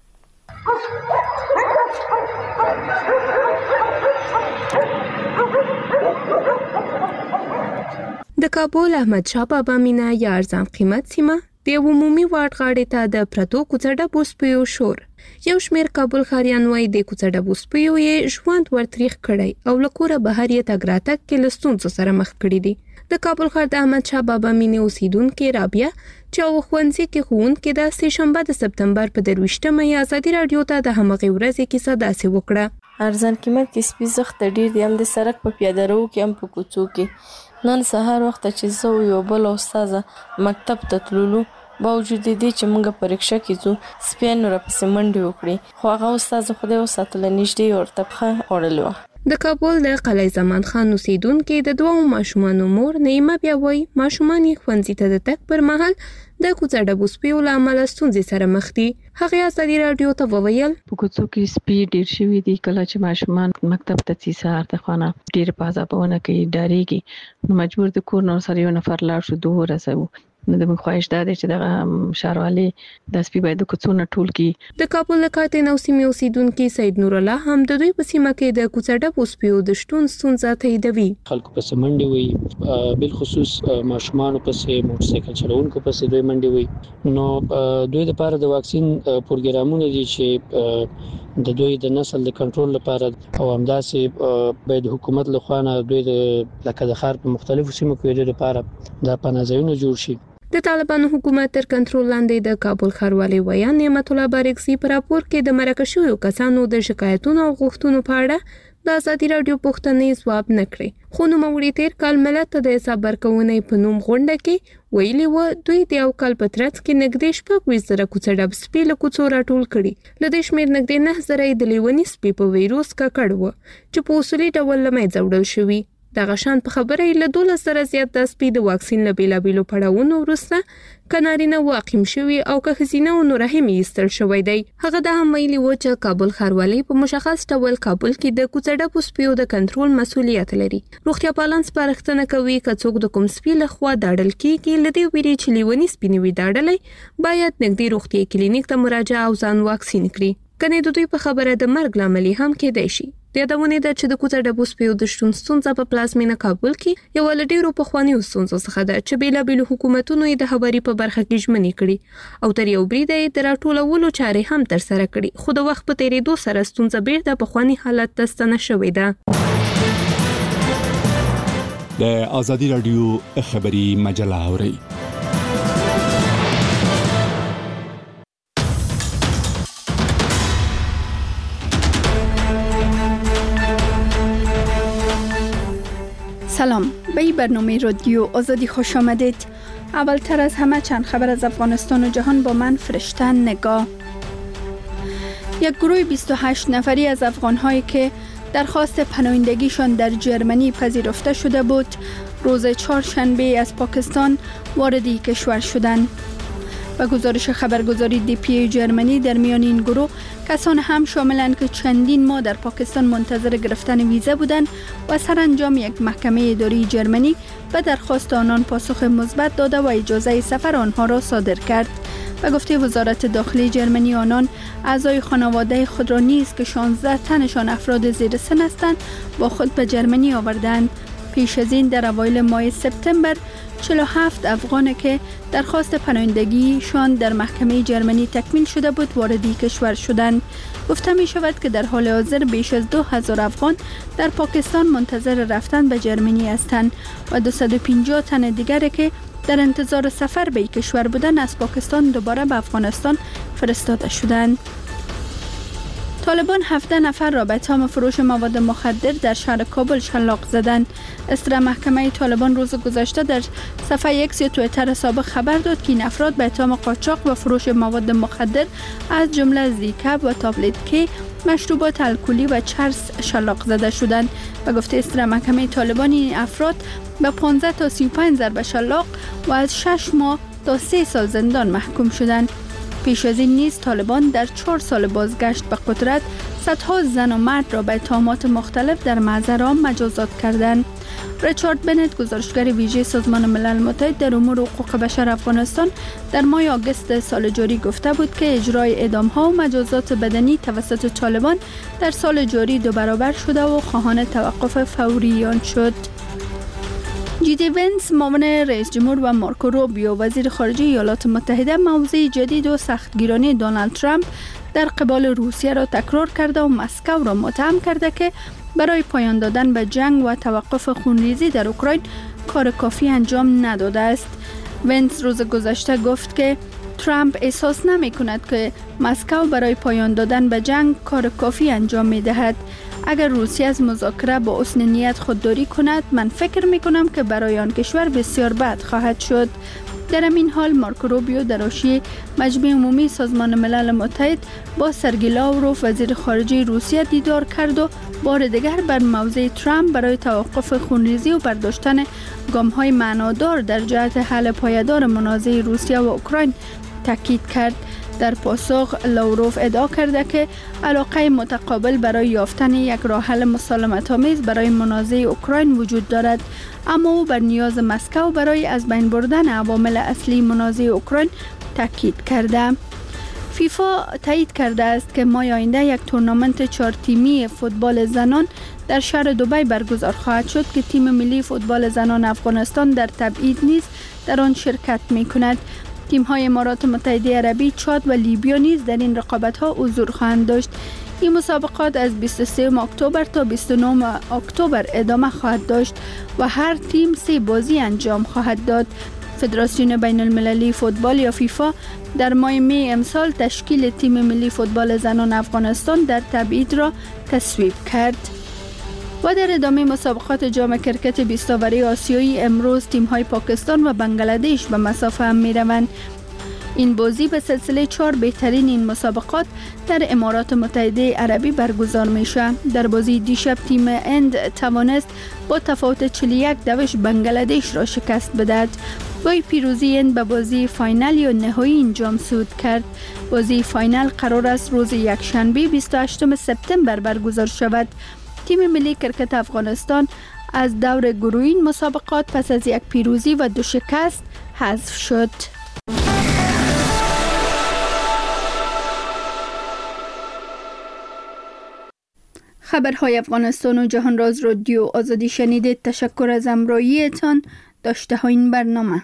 د کابل احمد شاه بابا مینا یا ارزان قیمت سیمه د عمومي واټ غاړې ته د پرتو کوڅډبو سپیو شور یو شمېر کابل ښاریان وايي د کوڅډبو سپیو یې ژوند ورتریخ کړی او له کوره بهر یې تګ راتګ کې له ستونزو سره مخ کړي دي. د کابل ښار د احمد شاه بابا مینې اوسیدونکې رابعه چې هغه ښوونځي کې ښوونکې ده سه شنبه د سپتمبر په درویشتمه یې ازادي راډیو ته د همغې ورځې کیسه داسې وکړه. ارزان قیمت کې سپي زخت ډیر دي هم د سړک په پیاده رو کې هم په کوڅو کې. نن سهار وخت چې زه یو بل استاد مکتب ته تللو باوجود دې چې موږ پریکشا کې ځو سپین را پسې منډه وکړي خو هغه استاد خدای وساتل نږدې ورته پخه اورلو. د کابل د قلعه زمان خان اوسیدونکې د دوه ماشومانو مور نعیمه بیا وایي ماشومان یې ښوونځي ته د تګ پر مهال د کوڅډبو سپیو له امله ستونزې سره مخ دي. هغې ازادي راډیو ته وویل په کوڅو کې سپي ډېر شوي دي کله چې ماشومان مکتب ته ځي سهار د خانه ډېر په عذابونه کوي ډارېږي نو مجبور د کور نور سره یو نفر لاړ شو دوه ورسوو نو د موږ خواهش دا دی چې دغه ښاروالي د سپي باید د کوڅو نه ټول کړي. د کابل د کاتین او سیمې اوسیدونکي سید نور الله هم د دوی په سیمه کې د کوڅډبو سپیو د شتون ستونزه تاییدوي. خلکو پسې منډې وي بالخصوص ماشومانو پسې موټرسایکل چلوونکو پسې دوی منډې وي نو دوی لپاره د واکسین پروګرامونه دي چې د دوی د نسل د کنټرول لپاره او همداسې باید حکومت له خوا نه دوی د لکه د ښار په مختلفو سیمو کې دوی لپاره د پناه ځایونه جوړ شي. د طالبانو حکومت تر کنټرول لاندې د کابل ښاروالي ویان نعمت الله بارکزي په راپور کې د مرکه شویو کسانو د شکایتونو او غوښتنو په اړه د ازادي راډیو پوښتنې ځواب نه کړې خو نوموړي تیر کال ملت ته د حساب ورکونې په نوم غونډه کې ویلي و دوی د یو کال په ترڅ کې نږدې شپږ ویشت زره کوڅډب سپي له کوڅو راټول کړي. له دې شمېر نږدې نه زره یې د لیوني سپي په ویروس ککړ و چې په اصولي ډول له منځه وړل شوي. دغه شان په خبره له دولس سره زیات د سپي د واکسین له بیلابیلو پړاوونو وروسته که نارینه واقیم شوي او که ښځینه و نو رحم یې ایستل شوی دی. هغه دا هم ویلي و چې کابل ښاروالي په مشخص ډول کابل کې د کوڅډبو سپیو د کنټرول مسؤلیت لري. روغتیا پالان سپارښتنه کوي که څوک د کوم سپي لخوا داړل کیږي له دې ویرې چې لیوني سپي نه وي داړلی باید نږدې روغتیایي کلینیک ته مراجعه او ځان واکسین کړي. کنې د دوی په خبره د مرګ لامل هم کېدای شي. د یادونې ده چې د کوڅډبو سپیو د شتون ستونزه په پلازمینه کابل کې یو له ډېرو پخوانیو ستونزو څخه ده چې بیلابیلو حکومتونو یې د هواري په برخه کې ژمنې کړي او تر یو بریده یې د راټولولو چارې هم ترسره کړي خو د وخت په تېرېدو سره ستونزه بیرته پخواني حالت ته ستنه شوې ده. د ازادي راډیو خبري مجله اورئ سلام، به این برنامه رادیو آزادی خوش آمدید. اولتر از همه چند خبر از افغانستان و جهان با من فرشته نگاه. یک گروه بیست و هشت نفری از افغان‌هایی که درخواست پناهندگیشان در جرمنی پذیرفته شده بود، روز چهارشنبه از پاکستان وارد کشور شدند. و گزارش خبرگزاری دی پی جرمنی، در میان این گروه کسان هم شاملند که چندین ماه در پاکستان منتظر گرفتن ویزا بودند و سرانجام یک محکمه اداری جرمنی به درخواست آنان پاسخ مثبت داده و اجازه سفر آنها را صادر کرد. و گفته وزارت داخلی جرمنی آنان اعضای خانواده خود را نیز که شانزده تنشان افراد زیر سن هستند با خود به جرمنی آوردند. پیش از این در اوایل ماه سپتامبر چهل و هفت افغان که درخواست پناهندگیشان در محکمه جرمنی تکمیل شده بود وارد کشور شدند. گفته می شود که در حال حاضر بیش از دو هزار افغان در پاکستان منتظر رفتن به جرمنی هستند و دویست و پنجاه تن دیگر که در انتظار سفر به کشور بودند از پاکستان دوباره به افغانستان فرستاده شدند. طالبان هفده نفر را به اتهام فروش مواد مخدر در شهر کابل شلاق زدند. اصدر محکمه طالبان روز گذشته در صفحه ایکس توییتر سابق خبر داد که این افراد به اتهام قاچاق و فروش مواد مخدر از جمله زیکب و تابلت کی، مشروبات الکلی و چرس شلاق زده شدند. و گفته اصدر محکمه طالبان این افراد به پانزده تا سی و پنج ضربه شلاق و از شش ماه تا سه سال زندان محکوم شدند. پیش از این نیز طالبان در چهار سال بازگشت به قدرت صدها زن و مرد را به اتهامات مختلف در محضر عام مجازات کردند. ریچارد بنت، گزارشگر ویژه سازمان ملل متحد در امور حقوق بشر افغانستان، در ماه آگوست سال جاری گفته بود که اجرای اعدام‌ها و مجازات بدنی توسط طالبان در سال جاری دو برابر شده و خواهان توقف فوری آن شد. جی دی ونس، معاون رئیس جمهور، و مارکو روبیو، وزیر خارجه ایالات متحده، موضع جدید و سختگیرانه دونالد ترامپ در قبال روسیه را تکرار کرده و مسکو را متهم کرده که برای پایان دادن به جنگ و توقف خونریزی در اوکراین کار کافی انجام نداده است. ونس روز گذشته گفت که ترامپ احساس نمی کند که مسکو برای پایان دادن به جنگ کار کافی انجام می دهد. اگر روسیه از مذاکره با حسن نیت خودداری کند، من فکر می کنم که برای آن کشور بسیار بد خواهد شد. در این حال مارکو روبیو در حاشیه مجمع عمومی سازمان ملل متحد با سرگئی لاوروف، وزیر خارجه روسیه، دیدار کرد و بار دیگر بر موضع ترامپ برای توقف خونریزی و برداشتن گام‌های معنادار در جهت حل پایدار منازعه روسیه و اوکراین تاکید کرد. در پاسخ لاوروف ادعا کرده که علاقه متقابل برای یافتن یک راه حل مسالمت‌آمیز برای منازعه اوکراین وجود دارد، اما او بر نیاز مسکو برای از بین بردن عوامل اصلی منازعه اوکراین تاکید کرده. فیفا تایید کرده است که ماه آینده یک تورنمنت چهار تیمی فوتبال زنان در شهر دبی برگزار خواهد شد که تیم ملی فوتبال زنان افغانستان در تبعید نیز در آن شرکت می‌کند. تیم‌های امارات متحده عربی، چاد و لیبیا نیز در این رقابت‌ها حضور خواهند داشت. این مسابقات از بیست و سوم اکتبر تا بیست و نهم اکتبر ادامه خواهد داشت و هر تیم سه بازی انجام خواهد داد. فدراسیون بین المللی فوتبال یا فیفا در ماه می امسال تشکیل تیم ملی فوتبال زنان افغانستان در تبعید را تصویب کرد. و در ادامه مسابقات جام کرکت بیست اوری آسیایی، امروز تیم‌های پاکستان و بنگلادش به مسافه هم می‌روند. این بازی به سلسله چهار بهترین این مسابقات در امارات متحده عربی برگزار میشه. در بازی دیشب تیم هند توانست با تفاوت چهل و یک دوش بنگلادش را شکست بدهد. با پیروزی هند به بازی فاینال یا نهایی این جام صعود کرد. بازی فاینال قرار است روز یکشنبه بیست و هشتم سپتامبر برگزار شود. تیم ملی کرکت افغانستان از دور گروهی مسابقات پس از یک پیروزی و دو شکست حذف شد. خبرهای افغانستان و جهان راز رادیو آزادی شنیدید. تشکر از همراهیتان. داشته ها این برنامه.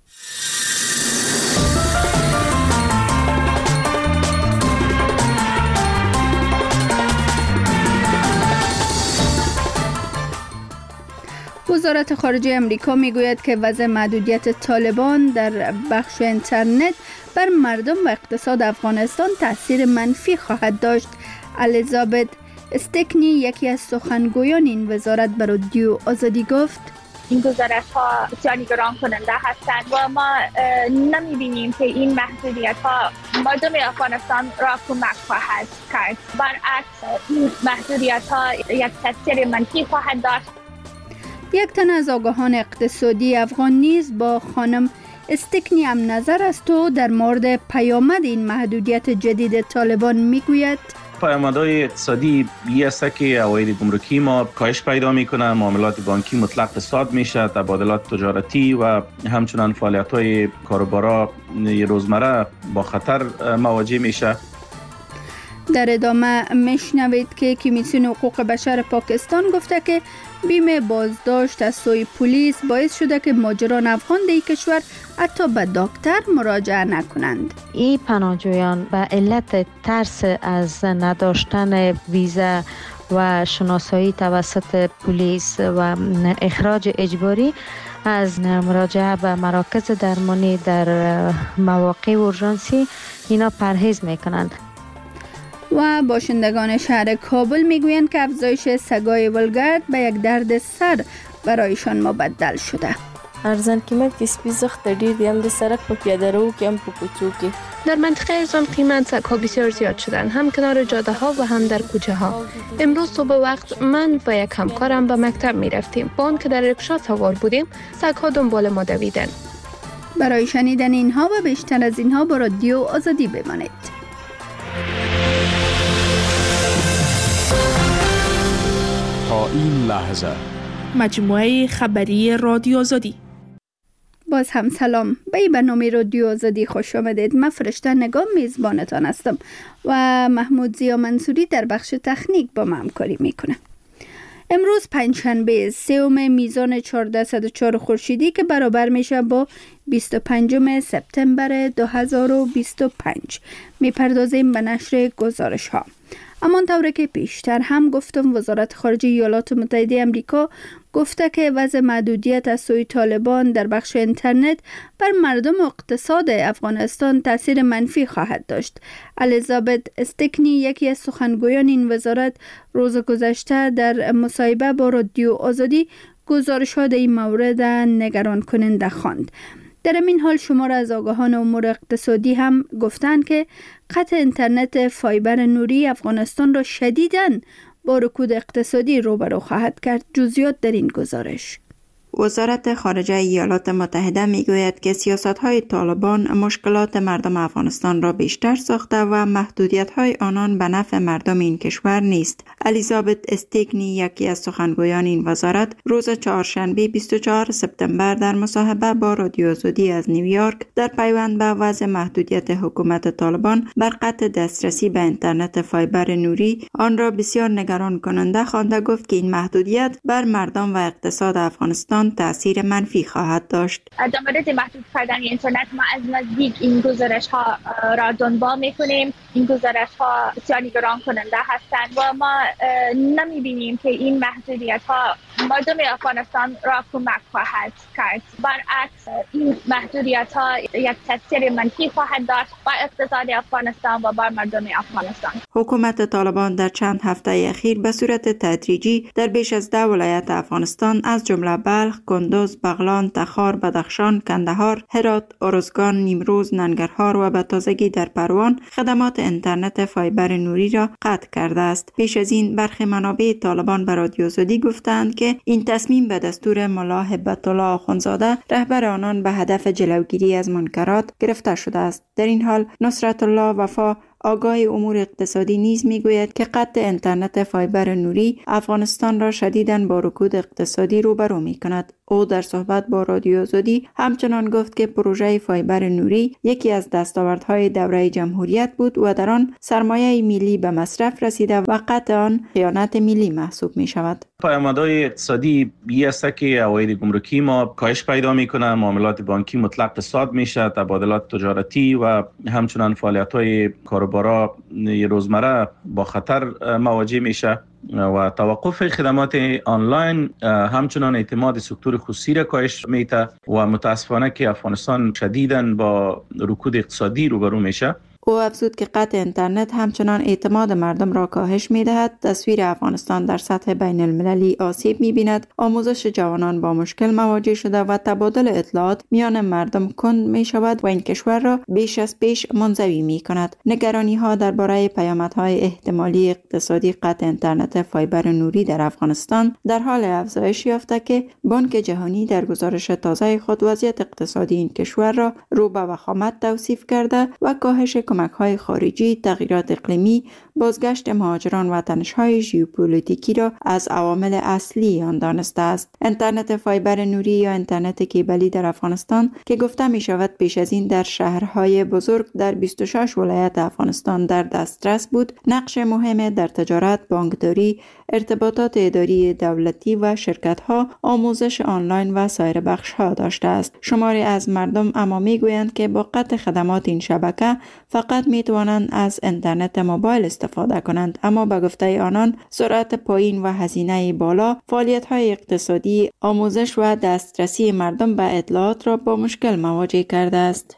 وزارت خارجه امریکا میگوید که وضع محدودیت طالبان در بخش اینترنت بر مردم و اقتصاد افغانستان تأثیر منفی خواهد داشت. الیزابت استکنی، یکی از سخنگویان این وزارت، به رادیو آزادی گفت: این گزارش ها بسیار نگران کننده هستند و ما نمیبینیم که این محدودیت ها مردم افغانستان را کمک خواهد کرد. برعکس این محدودیت ها یک تاثیر منفی خواهد داشت. یک تن از آگاهان اقتصادی افغان نیز با خانم استکنی هم نظر است و در مورد پیامد این محدودیت جدید طالبان میگوید پیامدهای اقتصادی این است که عواید گمرکی ما کاهش پیدا میکنه، معاملات بانکی مطلق اقتصاد میشه، تبادلات تجارتی و همچنان فعالیت‌های کاروبارا روزمره با خطر مواجه میشه. در ادامه میشنوید که کمیسیون حقوق بشر پاکستان گفته که بیم بازداشت از سوی پلیس باعث شده که مهاجران افغان در کشور حتی به دکتر مراجعه نکنند. این پناهجویان به علت ترس از نداشتن ویزا و شناسایی توسط پلیس و اخراج اجباری از مراجعه به مراکز درمانی در مواقع اورژانسی اینا پرهیز میکنند. و باشندگان شهر کابل میگویند که افزایش سگای ولگرد به یک درد سر برایشان مبدل شده. ارزان قیمت که سپی زخت ډیر دي، هم د سرک په پیاده رو کې هم په کوڅو کې. در منطقه ارزان قیمت سگ‌ها بسیار زیاد شدند، هم کنار جاده ها و هم در کوچه ها. امروز صبح وقت من و یک همکارم به مکتب می رفتیم. با آن که در رکشا سوار بودیم، سگ‌ها دنبال ما دویدند. برای شنیدن اینها و بیشتر از اینها با رادیو آزادی بمانید. تا این لحظه مجموعه خبری رادیو آزادی. باز هم سلام، به این برنامه رادیو آزادی خوش آمدید. من فرشته نگاه میزبانتان هستم و محمود زیا منصوری در بخش تکنیک با من همکاری میکنه. امروز پنجشنبه سوم میزان چهارصد و چهار خورشیدی که برابر میشه با بیست و پنجم سپتامبر دو هزار و بیست و پنج. میپردازیم به نشر گزارش ها. اما طوری که پیشتر هم گفتم، وزارت خارجه ایالات متحده آمریکا گفته که وضع محدودیت از سوی طالبان در بخش اینترنت بر مردم و اقتصاد افغانستان تاثیر منفی خواهد داشت. الیزابت استکنی، یکی از سخنگویان این وزارت، روز گذشته در مصاحبه با رادیو آزادی گزارشات این مورد نگران کننده خواند. در این حال شمار از آگاهان امور اقتصادی هم گفتند که قطع اینترنت فایبر نوری افغانستان را شدیداً با رکود اقتصادی روبرو خواهد کرد. جزئیات در این گزارش. وزارت خارجه ایالات متحده میگوید که سیاست‌های طالبان مشکلات مردم افغانستان را بیشتر ساخته و محدودیت‌های آنان به نفع مردم این کشور نیست. الیزابت استکنی، یکی از سخنگویان این وزارت، روز چهارشنبه بیست و چهارم سپتامبر در مصاحبه با رادیو آزادی از نیویورک در پیوند به وضع محدودیت حکومت طالبان بر قطع دسترسی به اینترنت فایبر نوری آن را بسیار نگران کننده خوانده گفت که این محدودیت بر مردم و اقتصاد افغانستان تأثیر منفی خواهد داشت. در مورد محدود کردن اینترنت ما از نزدیک این گزارش ها را دنبال میکنیم. این گزارش ها بسیار نگران کننده هستند و ما نمیبینیم که این محدودیت ها مردم افغانستان را کمک خواهد کرد. برعکس این محدودیت ها یک تاثیر منفی خواهد داشت بر اقتصاد افغانستان و بر مردم افغانستان. حکومت طالبان در چند هفته اخیر به صورت تدریجی در بیش از ده ولایت افغانستان از جمله بلخ، کندوز، بغلان، تخار، بدخشان، کندهار، هرات، ارزگان، نیمروز، ننگرهار و به تازگی در پروان خدمات اینترنت فایبر نوری را قطع کرده است. پیش از این برخی منابع طالبان به رادیو آزادی گفتند که این تصمیم به دستور ملا هبت الله آخوندزاده، رهبر آنان، به هدف جلوگیری از منکرات گرفته شده است. در این حال نصرت الله وفا، آگاه امور اقتصادی، نیز میگوید که قطع اینترنت فایبر نوری افغانستان را شدیداً با رکود اقتصادی روبرو می‌کند. او در صحبت با رادیو آزادی همچنان گفت که پروژه فایبر نوری یکی از دستاوردهای دوره جمهوریت بود و در آن سرمایه ملی به مصرف رسیده و قطع آن خیانت ملی محسوب می شود. پیامدهای اقتصادی این است که عواید گمرکی ما کاهش پیدا میکنه، معاملات بانکی مطلق اقتصاد میشه، تبادلات تجارتی و همچنان فعالیت‌های کاروبارا روزمره با خطر مواجه میشه و توقف خدمات آنلاین همچنان اعتماد سکتور خصوصی را کاهش میده و متاسفانه که افغانستان شدیداً با رکود اقتصادی روبرو میشه او افزود که قطع اینترنت همچنان اعتماد مردم را کاهش می دهد، تصویر افغانستان در سطح بین المللی آسیب می بیند، آموزش جوانان با مشکل مواجه شده و تبادل اطلاعات میان مردم کند می شود و این کشور را بیش از پیش منزوی می کند. نگرانی ها درباره پیامدهای احتمالی اقتصادی قطع اینترنت فایبر نوری در افغانستان در حال افزایش یافته که بانک جهانی در گزارش تازه خود وضعیت اقتصادی این کشور را رو به وخامت توصیف کرده و کاهش کمک‌های خارجی، تغییرات اقلیمی، بازگشت مهاجران و تنش‌های ژئوپلیتیکی را از عوامل اصلی آن دانسته است. اینترنت فایبر نوری یا اینترنت کیبلی در افغانستان که گفته می شود پیش از این در شهرهای بزرگ در بیست و شش ولایت افغانستان در دسترس بود، نقش مهم در تجارت، بانکداری، ارتباطات اداری دولتی و شرکت‌ها، آموزش آنلاین و سایر بخش‌ها داشته است. شماری از مردم اما می‌گویند که با قطع خدمات این شبکه فقط می‌توانند از اینترنت موبایل استفاده کنند، اما به گفته آنان سرعت پایین و هزینه بالا، فعالیت‌های اقتصادی، آموزش و دسترسی مردم به اطلاعات را با مشکل مواجه کرده است.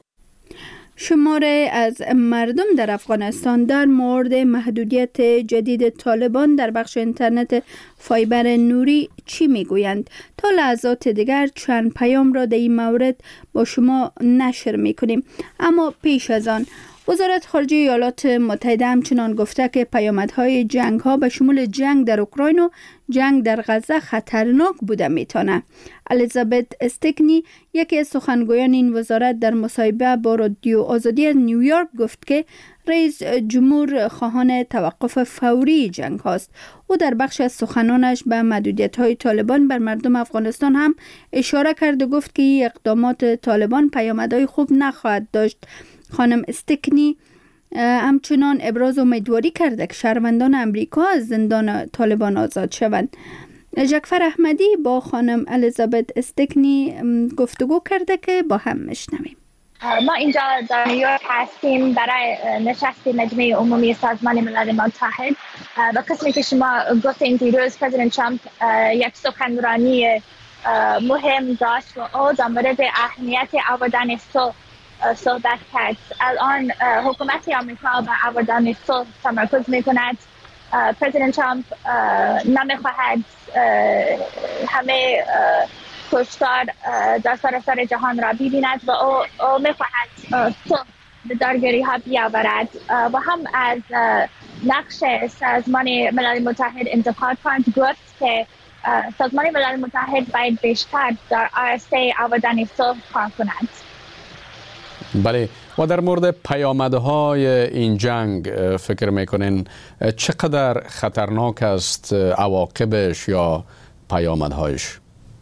شماره از مردم در افغانستان در مورد محدودیت جدید طالبان در بخش اینترنت فایبر نوری چی میگویند؟ تا لحظات دیگر چند پیام را در این مورد با شما نشر میکنیم. اما پیش از آن وزارت خارجه ایالات متحده همچنان گفته که پیامدهای جنگ ها به شمول جنگ در اوکراین و جنگ در غزه خطرناک بوده میتونه. الیزابت استکنی یکی از سخنگویان این وزارت در مصاحبه با رادیو آزادی نیویورک گفت که رئیس جمهور خواهان توقف فوری جنگ هاست. او در بخش از سخنانش به محدودیت های طالبان بر مردم افغانستان هم اشاره کرد و گفت که این اقدامات طالبان پیامدهای خوب نخواهد داشت. خانم استکنی همچنان ابراز امیدواری کرده که شهروندان امریکا از زندان طالبان آزاد شوند. جعفر احمدی با خانم الیزابت استکنی گفتگو کرده که با هم میشنویم. ما اینجا در نیویورک هستیم برای نشست مجمع عمومی سازمان ملل متحد و قسمی که شما گفتین دیروز پرزیدنت ترامپ یک سخنرانی مهم داشت و او در مورد اهمیت آوردن صلح صحبت کرد. الان حکومت آمریکا به آوردن صلح تمرکز میکند. پرزیدنت ترامپ نمیخواهد همه کشتار در سراسر جهان را ببیند و او, او میخواهد صلح به درگیری ها بیاورد و هم از نقش سازمان ملل متحد انتقاد کرد. گفت که سازمان ملل متحد باید بیشتر در آراسته آوردن صلح کار کند. بله، و در مورد پیامدهای این جنگ فکر میکنین چقدر خطرناک است عواقبش یا پیامدهایش؟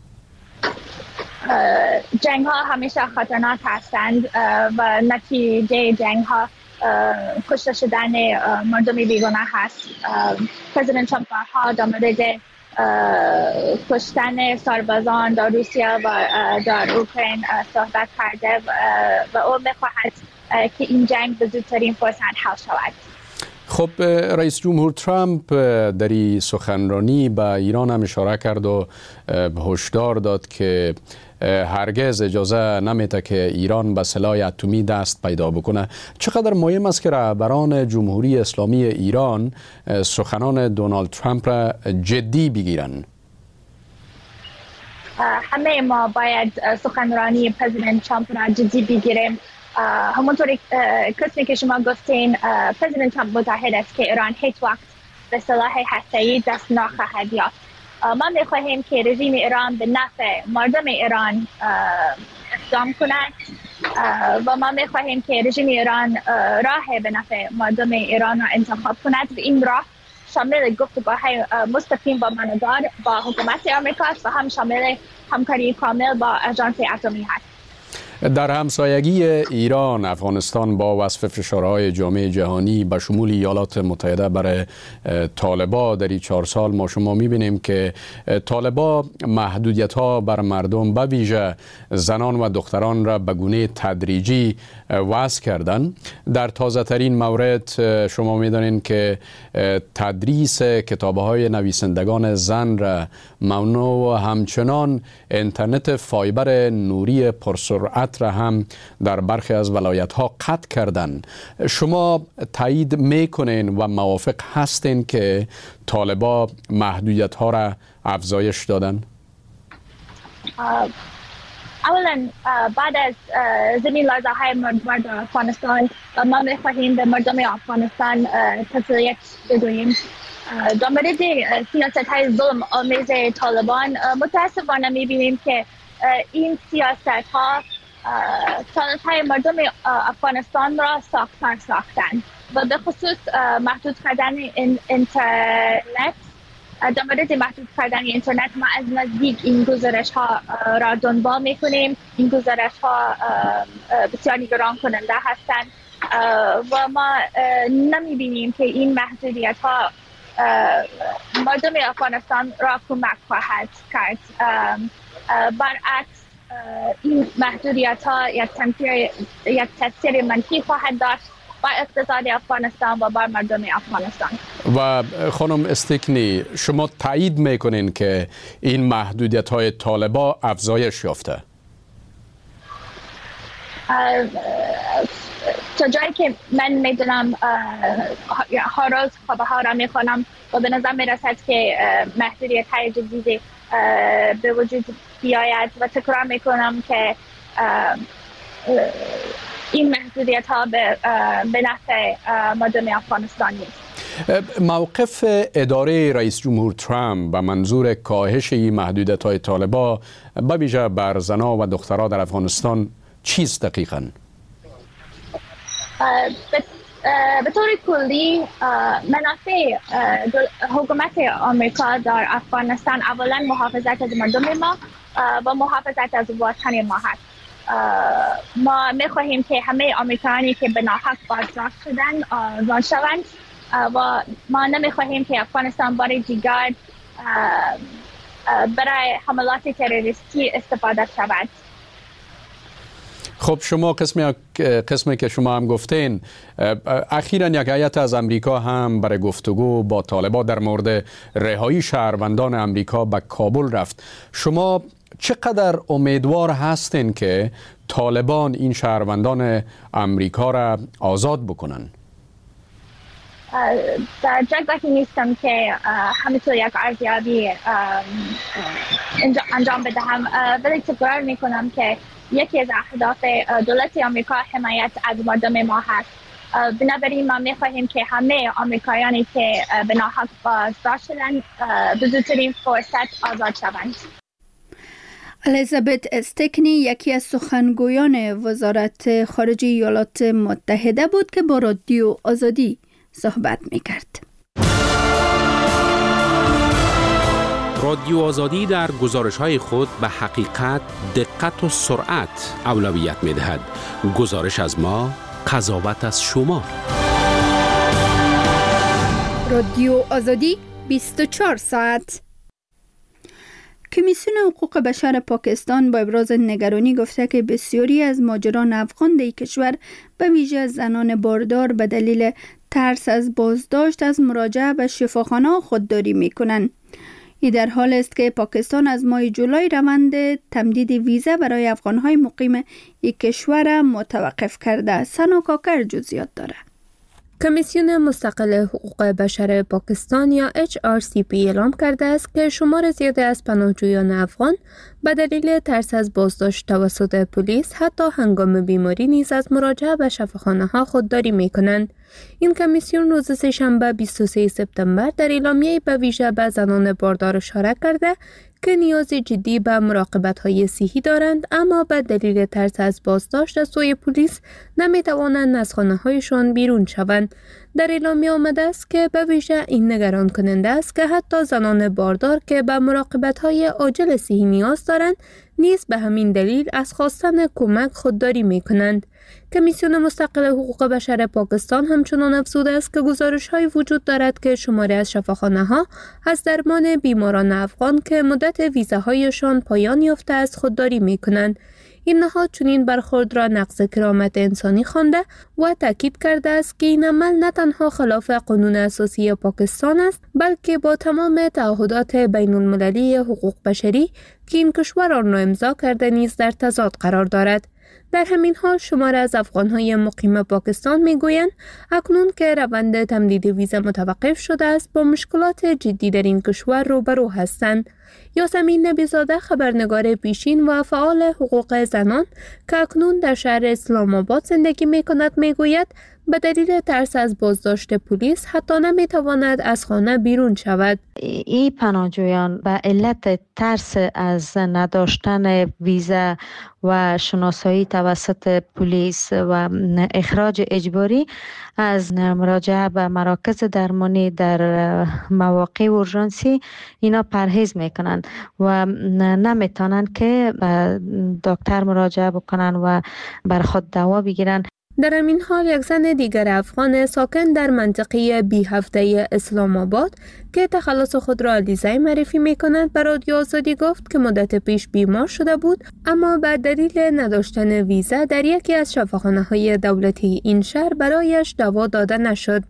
جنگ ها همیشه خطرناک هستند و نتیجه جنگ ها کشته شدن مردم بیگناه هست. پرزیدنت ترامپ ها در مورد کشتن سربازان در روسیه و در اوکراین صحبت کرده و او میخواهد که این جنگ به زودترین فرصت حل شود. خب رئیس جمهور ترامپ در این سخنرانی به ایران هم اشاره کرد و هشدار داد که هرگز اجازه نمیده که ایران به سلاح اتمی دست پیدا بکنه. چقدر مهم است که رهبران جمهوری اسلامی ایران سخنان دونالد ترامپ را جدی بگیرن؟ همه ما باید سخنرانی پرزیدنت ترامپ را جدی بگیریم. همونطوری کسی که شما گفتین پرزیدنت ترامپ متحد است که ایران هیچ وقت به سلاح هسته‌ای دست نخواهد یافت. ما میخواهیم که رژیم ایران به نفع مردم ایران اقدام کند و ما میخواهیم که رژیم ایران راه به نفع مردم ایران را انتخاب کند و این راه شامل گفتگوهای مستقیم با ماندار با حکومت آمریکا و هم شامل همکاری کامل با آژانس اتمی است. در همسایگی ایران افغانستان با وصف فشارهای جامعه جهانی به شمول ایالات متحده برای طالبان در این چهار سال ما شما میبینیم که طالبان محدودیت ها بر مردم به ویژه زنان و دختران را به گونه تدریجی وضع کردن. در تازه ترین مورد شما می‌دانید که تدریس کتاب‌های نویسندگان زن را ممنوع و همچنان اینترنت فایبر نوری پرسرعت را هم در برخی از ولایت‌ها قطع کردن. شما تایید می‌کنین و موافق هستین که طالبا محدودیت‌ها را افزایش دادن؟ اولا بعد از زمین لرزه های مرگ در افغانستان ما می‌خواهیم به مردم افغانستان تسلیت بگوییم. در مورد سیاست های ظلم آمیز طالبان متاسفانه می‌بینیم که این سیاست ها سالت های مردم افغانستان را ساختار ساختند و به خصوص محدود کردن اینترنت. در مورد محدود کردن اینترنت ما از نزدیک این گزارش ها را دنبال میکنیم. این گزارش ها بسیار نگران کننده هستند و ما نمیبینیم که این محدودیت ها مردم افغانستان را کمک خواهد کرد. برعکس این محدودیت ها یک تاثیر منفی خواهد داشت با اقتصاد افغانستان و با مردم افغانستان. و خانم استکنی، شما تایید میکنین که این محدودیت های طالبا افزایش یافته؟ تا جایی که من میدونم هر روز خبرها را میخوانم و به نظر میرسد که محدودیت های جدیدی به وجود بیاید و تکرار میکنم که این محدودیت ها به نفع مردم افغانستان نیست. موقف اداره رئیس جمهور ترامپ به منظور کاهش این محدودیت های طالبا به ویژه بر زنها و دخترها در افغانستان چیست دقیقاً؟ به طور کلی منافع حکومت آمریکا در افغانستان اولا محافظت از مردم ما و محافظت از وطن ما هست. ما می‌خواهیم که همه آمریکایانی که به ناحق بازداشت شدن آزاد شوند و ما نمی‌خواهیم که افغانستان بار دیگر برای حملات تروریستی استفاده شود. خب شما قسمی قسمی که شما هم گفتین، اخیراً یک هیئت از امریکا هم برای گفتگو با طالبان در مورد رهایی شهروندان امریکا به کابل رفت. شما چقدر امیدوار هستین که طالبان این شهروندان امریکا را آزاد بکنن؟ در جایی نیستم که همینطور یک ارزیابی انجام بدهم، ولی تکرار میکنم که یکی از اهداف دولت آمریکا حمایت از مردم ما هست. بنابراین ما میخواهیم که همه آمریکایانی که به ناحق بازداشت شدند به زودترین فرصت آزاد شوند. الیزابت استکنی یکی از سخنگویان وزارت خارجه ایالات متحده بود که با رادیو آزادی صحبت میکرد. رادیو آزادی در گزارش‌های خود به حقیقت، دقت و سرعت اولویت می‌دهد. گزارش از ما، قضاوت از شما. رادیو آزادی بیست و چهار ساعت. کمیسیون حقوق بشر پاکستان با ابراز نگرانی گفته که بسیاری از مهاجران افغان در کشور به ویژه زنان باردار به دلیل ترس از بازداشت از مراجعه به شفاخانه خودداری می‌کنند. این در حال است که پاکستان از ماه جولای روند تمدید ویزا برای افغان‌های مقیم این کشور متوقف کرده. سنا کاکر جزئیات داره. کمیسیون مستقل حقوق بشر پاکستان یا اچ آر سی پی اعلام کرده است که شمار زیادی از پناهجویان افغان به دلیل ترس از بازداشت توسط پلیس حتی هنگام بیماری نیز از مراجعه به شفاخانه‌ها خودداری می‌کنند. این کمیسیون روز سه‌شنبه بیست و سوم سپتامبر در اعلامیه به ویژه به زنان باردار اشاره کرده که نیاز جدی به مراقبت‌های صحی دارند، اما به دلیل ترس از بازداشت از سوی پلیس نمی‌توانند از خانه‌هایشان بیرون شوند. در اعلامیه آمده است که به ویژه این نگران کننده است که حتی زنان باردار که به مراقبت‌های عاجل صحی نیاز دارند نیز به همین دلیل از خواستن کمک خودداری می‌کنند. کمیسیون مستقل حقوق بشر پاکستان همچنان افزوده است که گزارش‌های وجود دارد که شماری از شفاخانه‌ها از درمان بیماران افغان که مدت ویزاهایشان پایان یافته است خودداری می‌کنند. این نهاد چنین برخورد را نقض کرامت انسانی خوانده و تاکید کرده است که این عمل نه تنها خلاف قانون اساسی پاکستان است بلکه با تمام تعهدات بین المللی حقوق بشری که این کشور آن را امضا کرده نیز در تضاد قرار دارد. در همین حال شمار از افغان‌های مقیم پاکستان می‌گویند اکنون که روند تمدید ویزا متوقف شده است با مشکلات جدی در این کشور روبرو هستند. یاسمین نبیزاده خبرنگار پیشین و فعال حقوق زنان که اکنون در شهر اسلام آباد زندگی می‌کند می‌گوید به دلیل ترس از بازداشت پلیس حتی نمی‌تواند از خانه بیرون شود. این پناهجویان به علت ترس از نداشتن ویزا و شناسایی توسط پلیس و اخراج اجباری از مراجعه به مراکز درمانی در مواقع اورژانسی اینا پرهیز میکنند و نمیتونند که به دکتر مراجعه بکنن و بر خود دوا بگیرن. در همین حال یک زن دیگر افغان ساکن در منطقه بی هفته اسلام آباد که تخلص خود را علیزی معرفی می کند به رادیو آزادی گفت که مدت پیش بیمار شده بود اما به دلیل نداشتن ویزا در یکی از شفاخانه های دولتی این شهر برایش دوا داده نشد.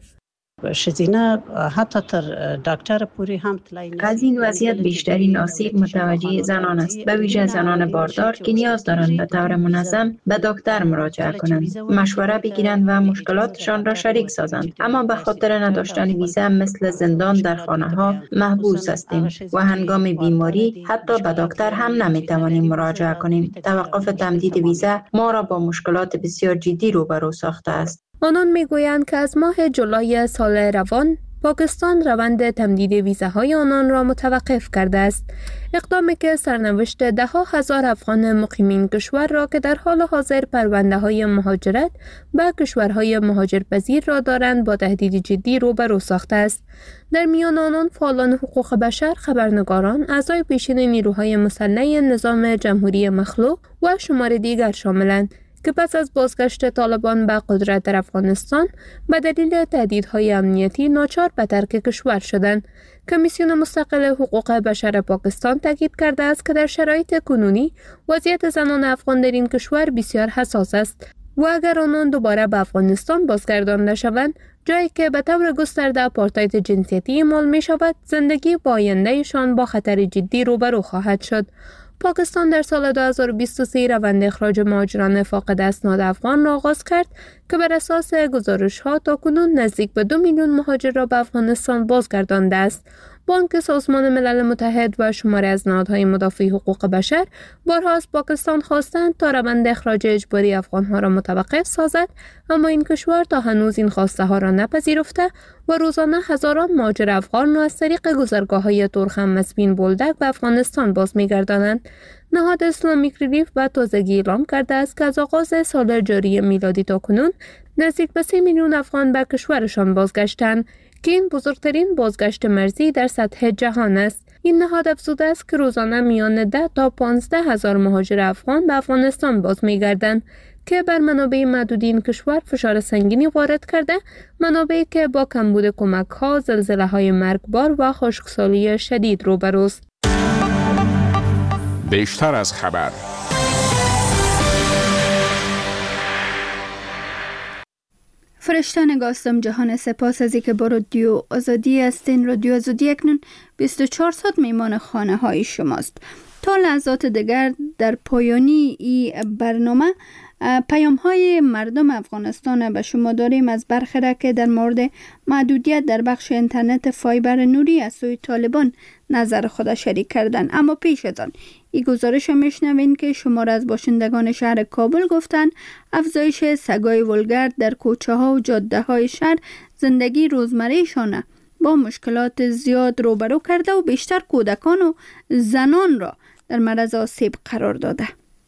شزینه حتی تر دکتر پوری هم از این وضعیت بیشترین آسیب متوجه زنان است، به ویژه زنان باردار که نیاز دارند به طور منظم به دکتر مراجعه کنند، مشوره بگیرند و مشکلاتشان را شریک سازند. اما به خاطر نداشتن ویزا مثل زندان در خانه ها محبوس هستیم و هنگام بیماری حتی به دکتر هم نمیتوانیم مراجعه کنیم. توقف تمدید ویزا ما را با مشکلات بسیار جدی روبرو ساخته است. آنان میگویند که از ماه جولای سال روان پاکستان روند تمدید ویزاهای آنان را متوقف کرده است. اقدامی که سرنوشت ده ها هزار افغان مقیمین کشور را که در حال حاضر پرونده های مهاجرت به کشورهای مهاجرپذیر را دارند با تهدید جدی روبرو ساخته است. در میان آنان فعالان حقوق بشر، خبرنگاران، اعضای پیشین نیروهای مسلح نظام جمهوری مخلوع و شمار دیگر شاملند که پس از بازگشت طالبان به قدرت در افغانستان به دلیل تهدیدهای امنیتی ناچار به ترک کشور شدند. کمیسیون مستقل حقوق بشر پاکستان تاکید کرده است که در شرایط کنونی وضعیت زنان افغان در این کشور بسیار حساس است و اگر آنان دوباره به افغانستان بازگردانده شوند، جایی که به طور گسترده آپارتاید جنسیتی اعمال می شود، زندگی با آیندهشان با خطر جدی روبرو خواهد شد. پاکستان در سال دو هزار و بیست و سه روند اخراج مهاجران فاقد اسناد افغان را آغاز کرد که بر اساس گزارش‌ها تاکنون نزدیک به دو میلیون مهاجر را به افغانستان بازگردانده است. بانک سازمان ملل متحد و شماری از نهادهای مدافع حقوق بشر بارها از پاکستان خواستند تا روند اخراج اجباری افغانها را متوقف سازد، اما این کشور تا هنوز این خواسته ها را نپذیرفته و روزانه هزاران مهاجر افغان را از طریق گذرگاه‌های ترخم مسبین بولدک به افغانستان باز می‌گردانند. نهاد اسلامیک ریلیف به تازگی اعلام کرده است که از آغاز سال جاری میلادی تا کنون نزدیک به سه میلیون افغان به کشورشان بازگشتند که این بزرگترین بازگشت مرزی در سطح جهان است. این نهاد افزوده است که روزانه میان ده تا پانزده هزار مهاجر افغان به افغانستان باز می‌گردند که بر منابع محدود این کشور فشار سنگینی وارد کرده، منابعی که با کمبود کمک‌ها، زلزله‌های مرگبار و خشکسالی شدید روبروست. بیشتر از خبر. فرشته نگاستم جهان، سپاس از اینکه با رادیو آزادی هستین. رادیو آزادی اکنون بیست و چهار ساعت میمان خانه های شماست. تا لحظات دیگر در پایانی این برنامه پیام های مردم افغانستان به شما داریم از برخی را که در مورد محدودیت در بخش اینترنت فایبر نوری از سوی طالبان نظر خود شریک کردن. اما پیش از آن این گزارش میشنوین که شمار از باشندگان شهر کابل گفتن افزایش سگای ولگرد در کوچه ها و جاده های شهر زندگی روزمرهشان با مشکلات زیاد روبرو کرده و بیشتر کودکان و زنان را در معرض آسیب قرار داده.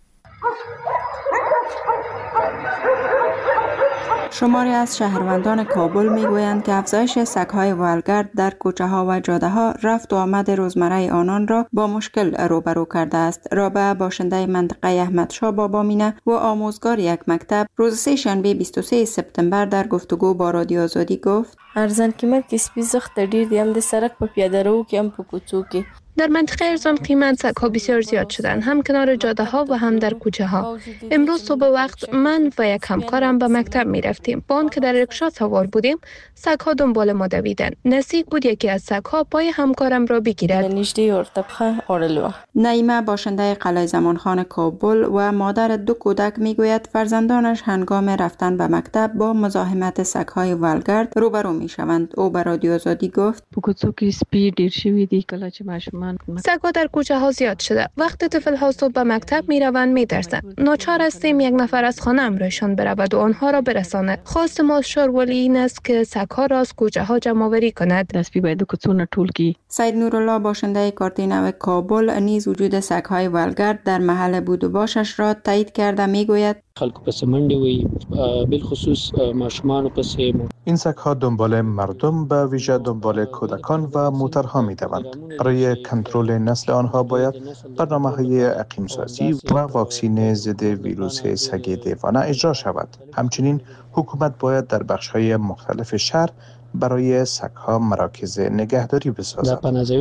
شماری از شهروندان کابل میگویند که افزایش سگ‌های ولگرد در کوچه‌ها و جاده‌ها رفت و آمد روزمره آنان را با مشکل روبرو کرده است. رابعه باشنده منطقه احمدشاه بابامینه و آموزگار یک مکتب روز سه شنبه بیست و سه سپتامبر در گفتگو با رادیو آزادی گفت: ارزان قیمت کې سپي زخت ډیر دي، هم د سړک په پیاده رو کې هم په کوڅو کې در منطقه ارزان قیمت سگ‌ها بسیار زیاد شدند، هم کنار جاده ها و هم در کوچه ها. امروز صبح وقت من و یک همکارم به مکتب می رفتیم. با آنکه در رکشا سوار بودیم، سگ‌ها دنبال ما دویدند. نزدیک بود یکی از سگ‌ها پای همکارم را بگیرد. نعیمه باشنده قلعه زمانخان کابل و مادر دو کودک میگوید فرزندانش هنگام رفتن به مکتب با مزاحمت سگ‌های ولگرد روبرو میشوند. او به رادیو آزادی گفت: سگ‌ها در کوچه ها زیاد شده. وقتی طفل‌ها صبح به مکتب میروند میترسند. ناچار هستیم یک نفر از خانه امرایشان برود و آنها را برساند. خواست ما شارولی این است که سگ‌ها را از کوچه ها جمع آوری کند. سید نورالله باشنده کارت نو کابل نیز وجود سگ‌های ولگرد در محل بود و باشش را تایید کرده میگوید: خلکو پس منډه وي بالخصوص ماشومان پس این سگ‌ها دنبال مردم به ویژه دنبال کودکان و موترها می‌دوند. برای کنترل نسل آنها باید برنامه‌های عقیم سازی و واکسین ضد ویروس سگ دیوانه اجرا شود. همچنین حکومت باید در بخش‌های مختلف شهر برای سگ‌ها مراکز نگهداری بسازد.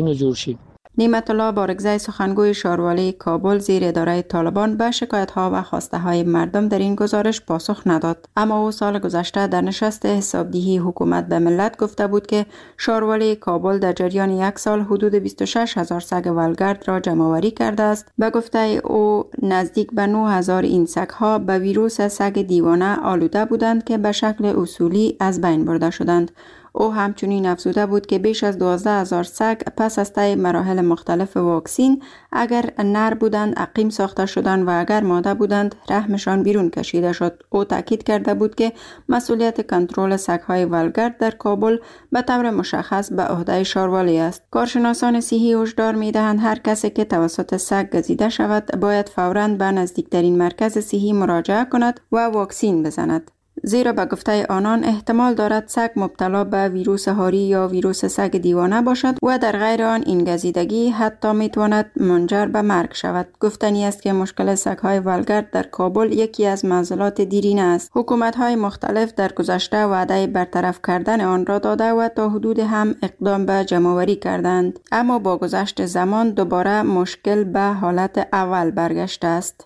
نعمت الله بارگزای سخنگوی شاروالی کابل زیر اداره طالبان به شکایت‌ها و خواسته‌های مردم در این گزارش پاسخ نداد. اما او سال گذشته در نشست حسابدهی حکومت به ملت گفته بود که شاروالی کابل در جریان یک سال حدود بیست و شش هزار سگ ولگرد را جمع‌آوری کرده است. به گفته او نزدیک به نه هزار این سگ‌ها به ویروس سگ دیوانه آلوده بودند که به شکل اصولی از بین برده شدند. او همچنین افزوده بود که بیش از دوازده هزار سگ پس از طی مراحل مختلف واکسین اگر نر بودند عقیم ساخته شدند و اگر ماده بودند رحمشان بیرون کشیده شد. او تاکید کرده بود که مسئولیت کنترل سگ‌های ولگرد در کابل به طور مشخص به عهده شاروالی است. کارشناسان صحی هشدار می‌دهند هر کسی که توسط سگ گزیده شود باید فوراً به نزدیکترین مرکز صحی مراجعه کند و واکسین بزند. زیرا به گفته آنان احتمال دارد سگ مبتلا به ویروس هاری یا ویروس سگ دیوانه باشد و در غیر آن این گزیدگی حتی میتواند منجر به مرگ شود. گفتنی است که مشکل سگ‌های ولگرد در کابل یکی از معضلات دیرینه است. حکومت‌های مختلف در گذشته وعده برطرف کردن آن را داده و تا حدود هم اقدام به جمع‌آوری کردند، اما با گذشت زمان دوباره مشکل به حالت اول برگشته است.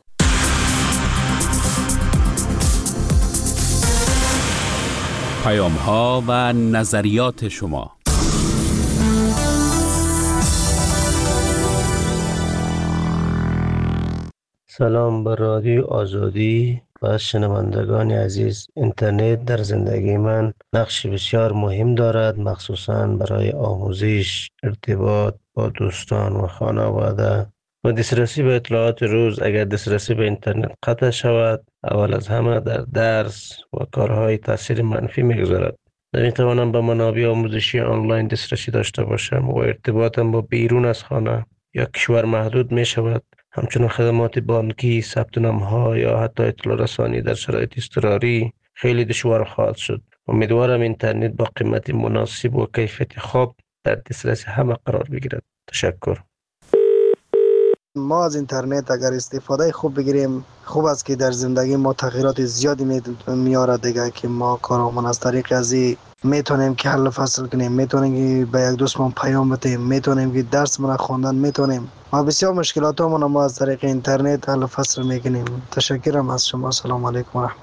پیام ها و نظریات شما. سلام بر رادیو آزادی و شنوندگان عزیز. اینترنت در زندگی من نقش بسیار مهم دارد، مخصوصاً برای آموزش، ارتباط با دوستان و خانواده و دسترسی به اطلاعات روز. اگر دسترسی به اینترنت قطع شود، اول از همه در درس و کارهای تاثیر منفی میگذارد. نمیتوانم به منابع آموزشی آنلاین دسترسی داشته باشم و ارتباطم با بیرون از خانه یا کشور محدود می شود. همچنین خدمات بانکی، ثبت نام‌ها یا حتی اطلاع رسانی در شرایط اضطراری خیلی دشوار خواهد شد. امیدوارم اینترنت با قیمت مناسب و کیفیت خوب در دسترس همه قرار بگیرد. تشکر. ما از اینترنت اگر استفاده خوب بگیریم خوب است که در زندگی ما تغییرات زیادی میاره دیگه، که ما کارمون از طریق ازی میتونیم که حل فصل کنیم، میتونیم که به یک دوستمون پیام بدیم، میتونیم که درسمون خوندن میتونیم. ما بسیار مشکلاتمون ما از طریق اینترنت حل فصل میکنیم. تشکرم از شما. سلام علیکم و رحمت.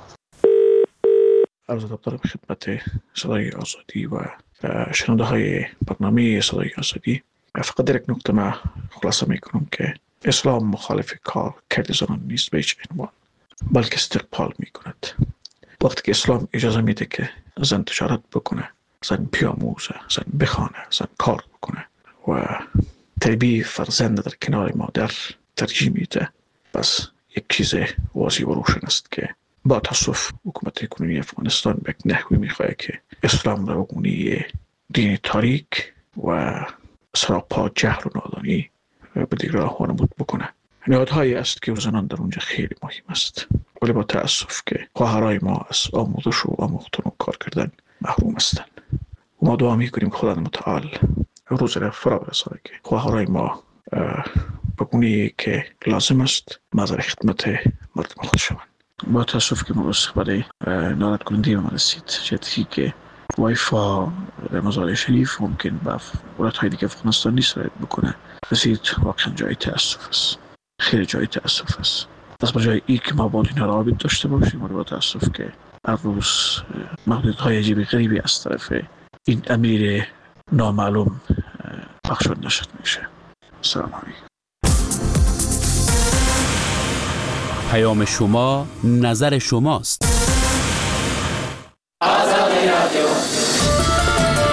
عرض ادب دارم خدمت صدای آزادی و شنونده های برنامه صدای آزادی. فقط در یک نکته ما خلاصه میکنم که اسلام مخالف کار کرد زنان نیست به هیچ عنوان، بلکه استقبال میکند. وقتی که اسلام اجازه میده که زن تجارت بکنه، زن بیاموزه، زن بخوانه، زن کار بکنه و تربیت فرزند در کنار مادر ترجیح میده، پس یک چیز واضح و روشن است که با تاسف حکومت کنونی افغانستان به یک نحوی میخواه که اسلام را بگونی دین تاریک و سراپا جهل و نادانی به دیگر راه وانمود بکنه. نهادهایی است که زنان در اونجا خیلی مهم است، ولی با تأسف که خواهرای ما از آموزش و آموختن و کار کردن محروم هستند. و ما دعا میکنیم خدا متعال روز را فرا برسانه که خواهرای ما بگونی که لازم است مظهر خدمت مردم خود شوند. با تأسف که ما به صحبت ناراحت کننده ما رسید، جدی که وایفا به مزار شریف ممکن به ولایت‌های دیگه افغانستان نیست رسید بکنه، رسید واقعا جای تأسف است، خیلی جای تأسف است. از بجای ای که ما با اینا رابط داشته باشیم، ما با تأسف که هر روز محدودهای عجیب غریبی از طرف این امیر نامعلوم بخشود نشد میشه. سلام علیکم. پیام شما، نظر شماست. آزادی رادیو.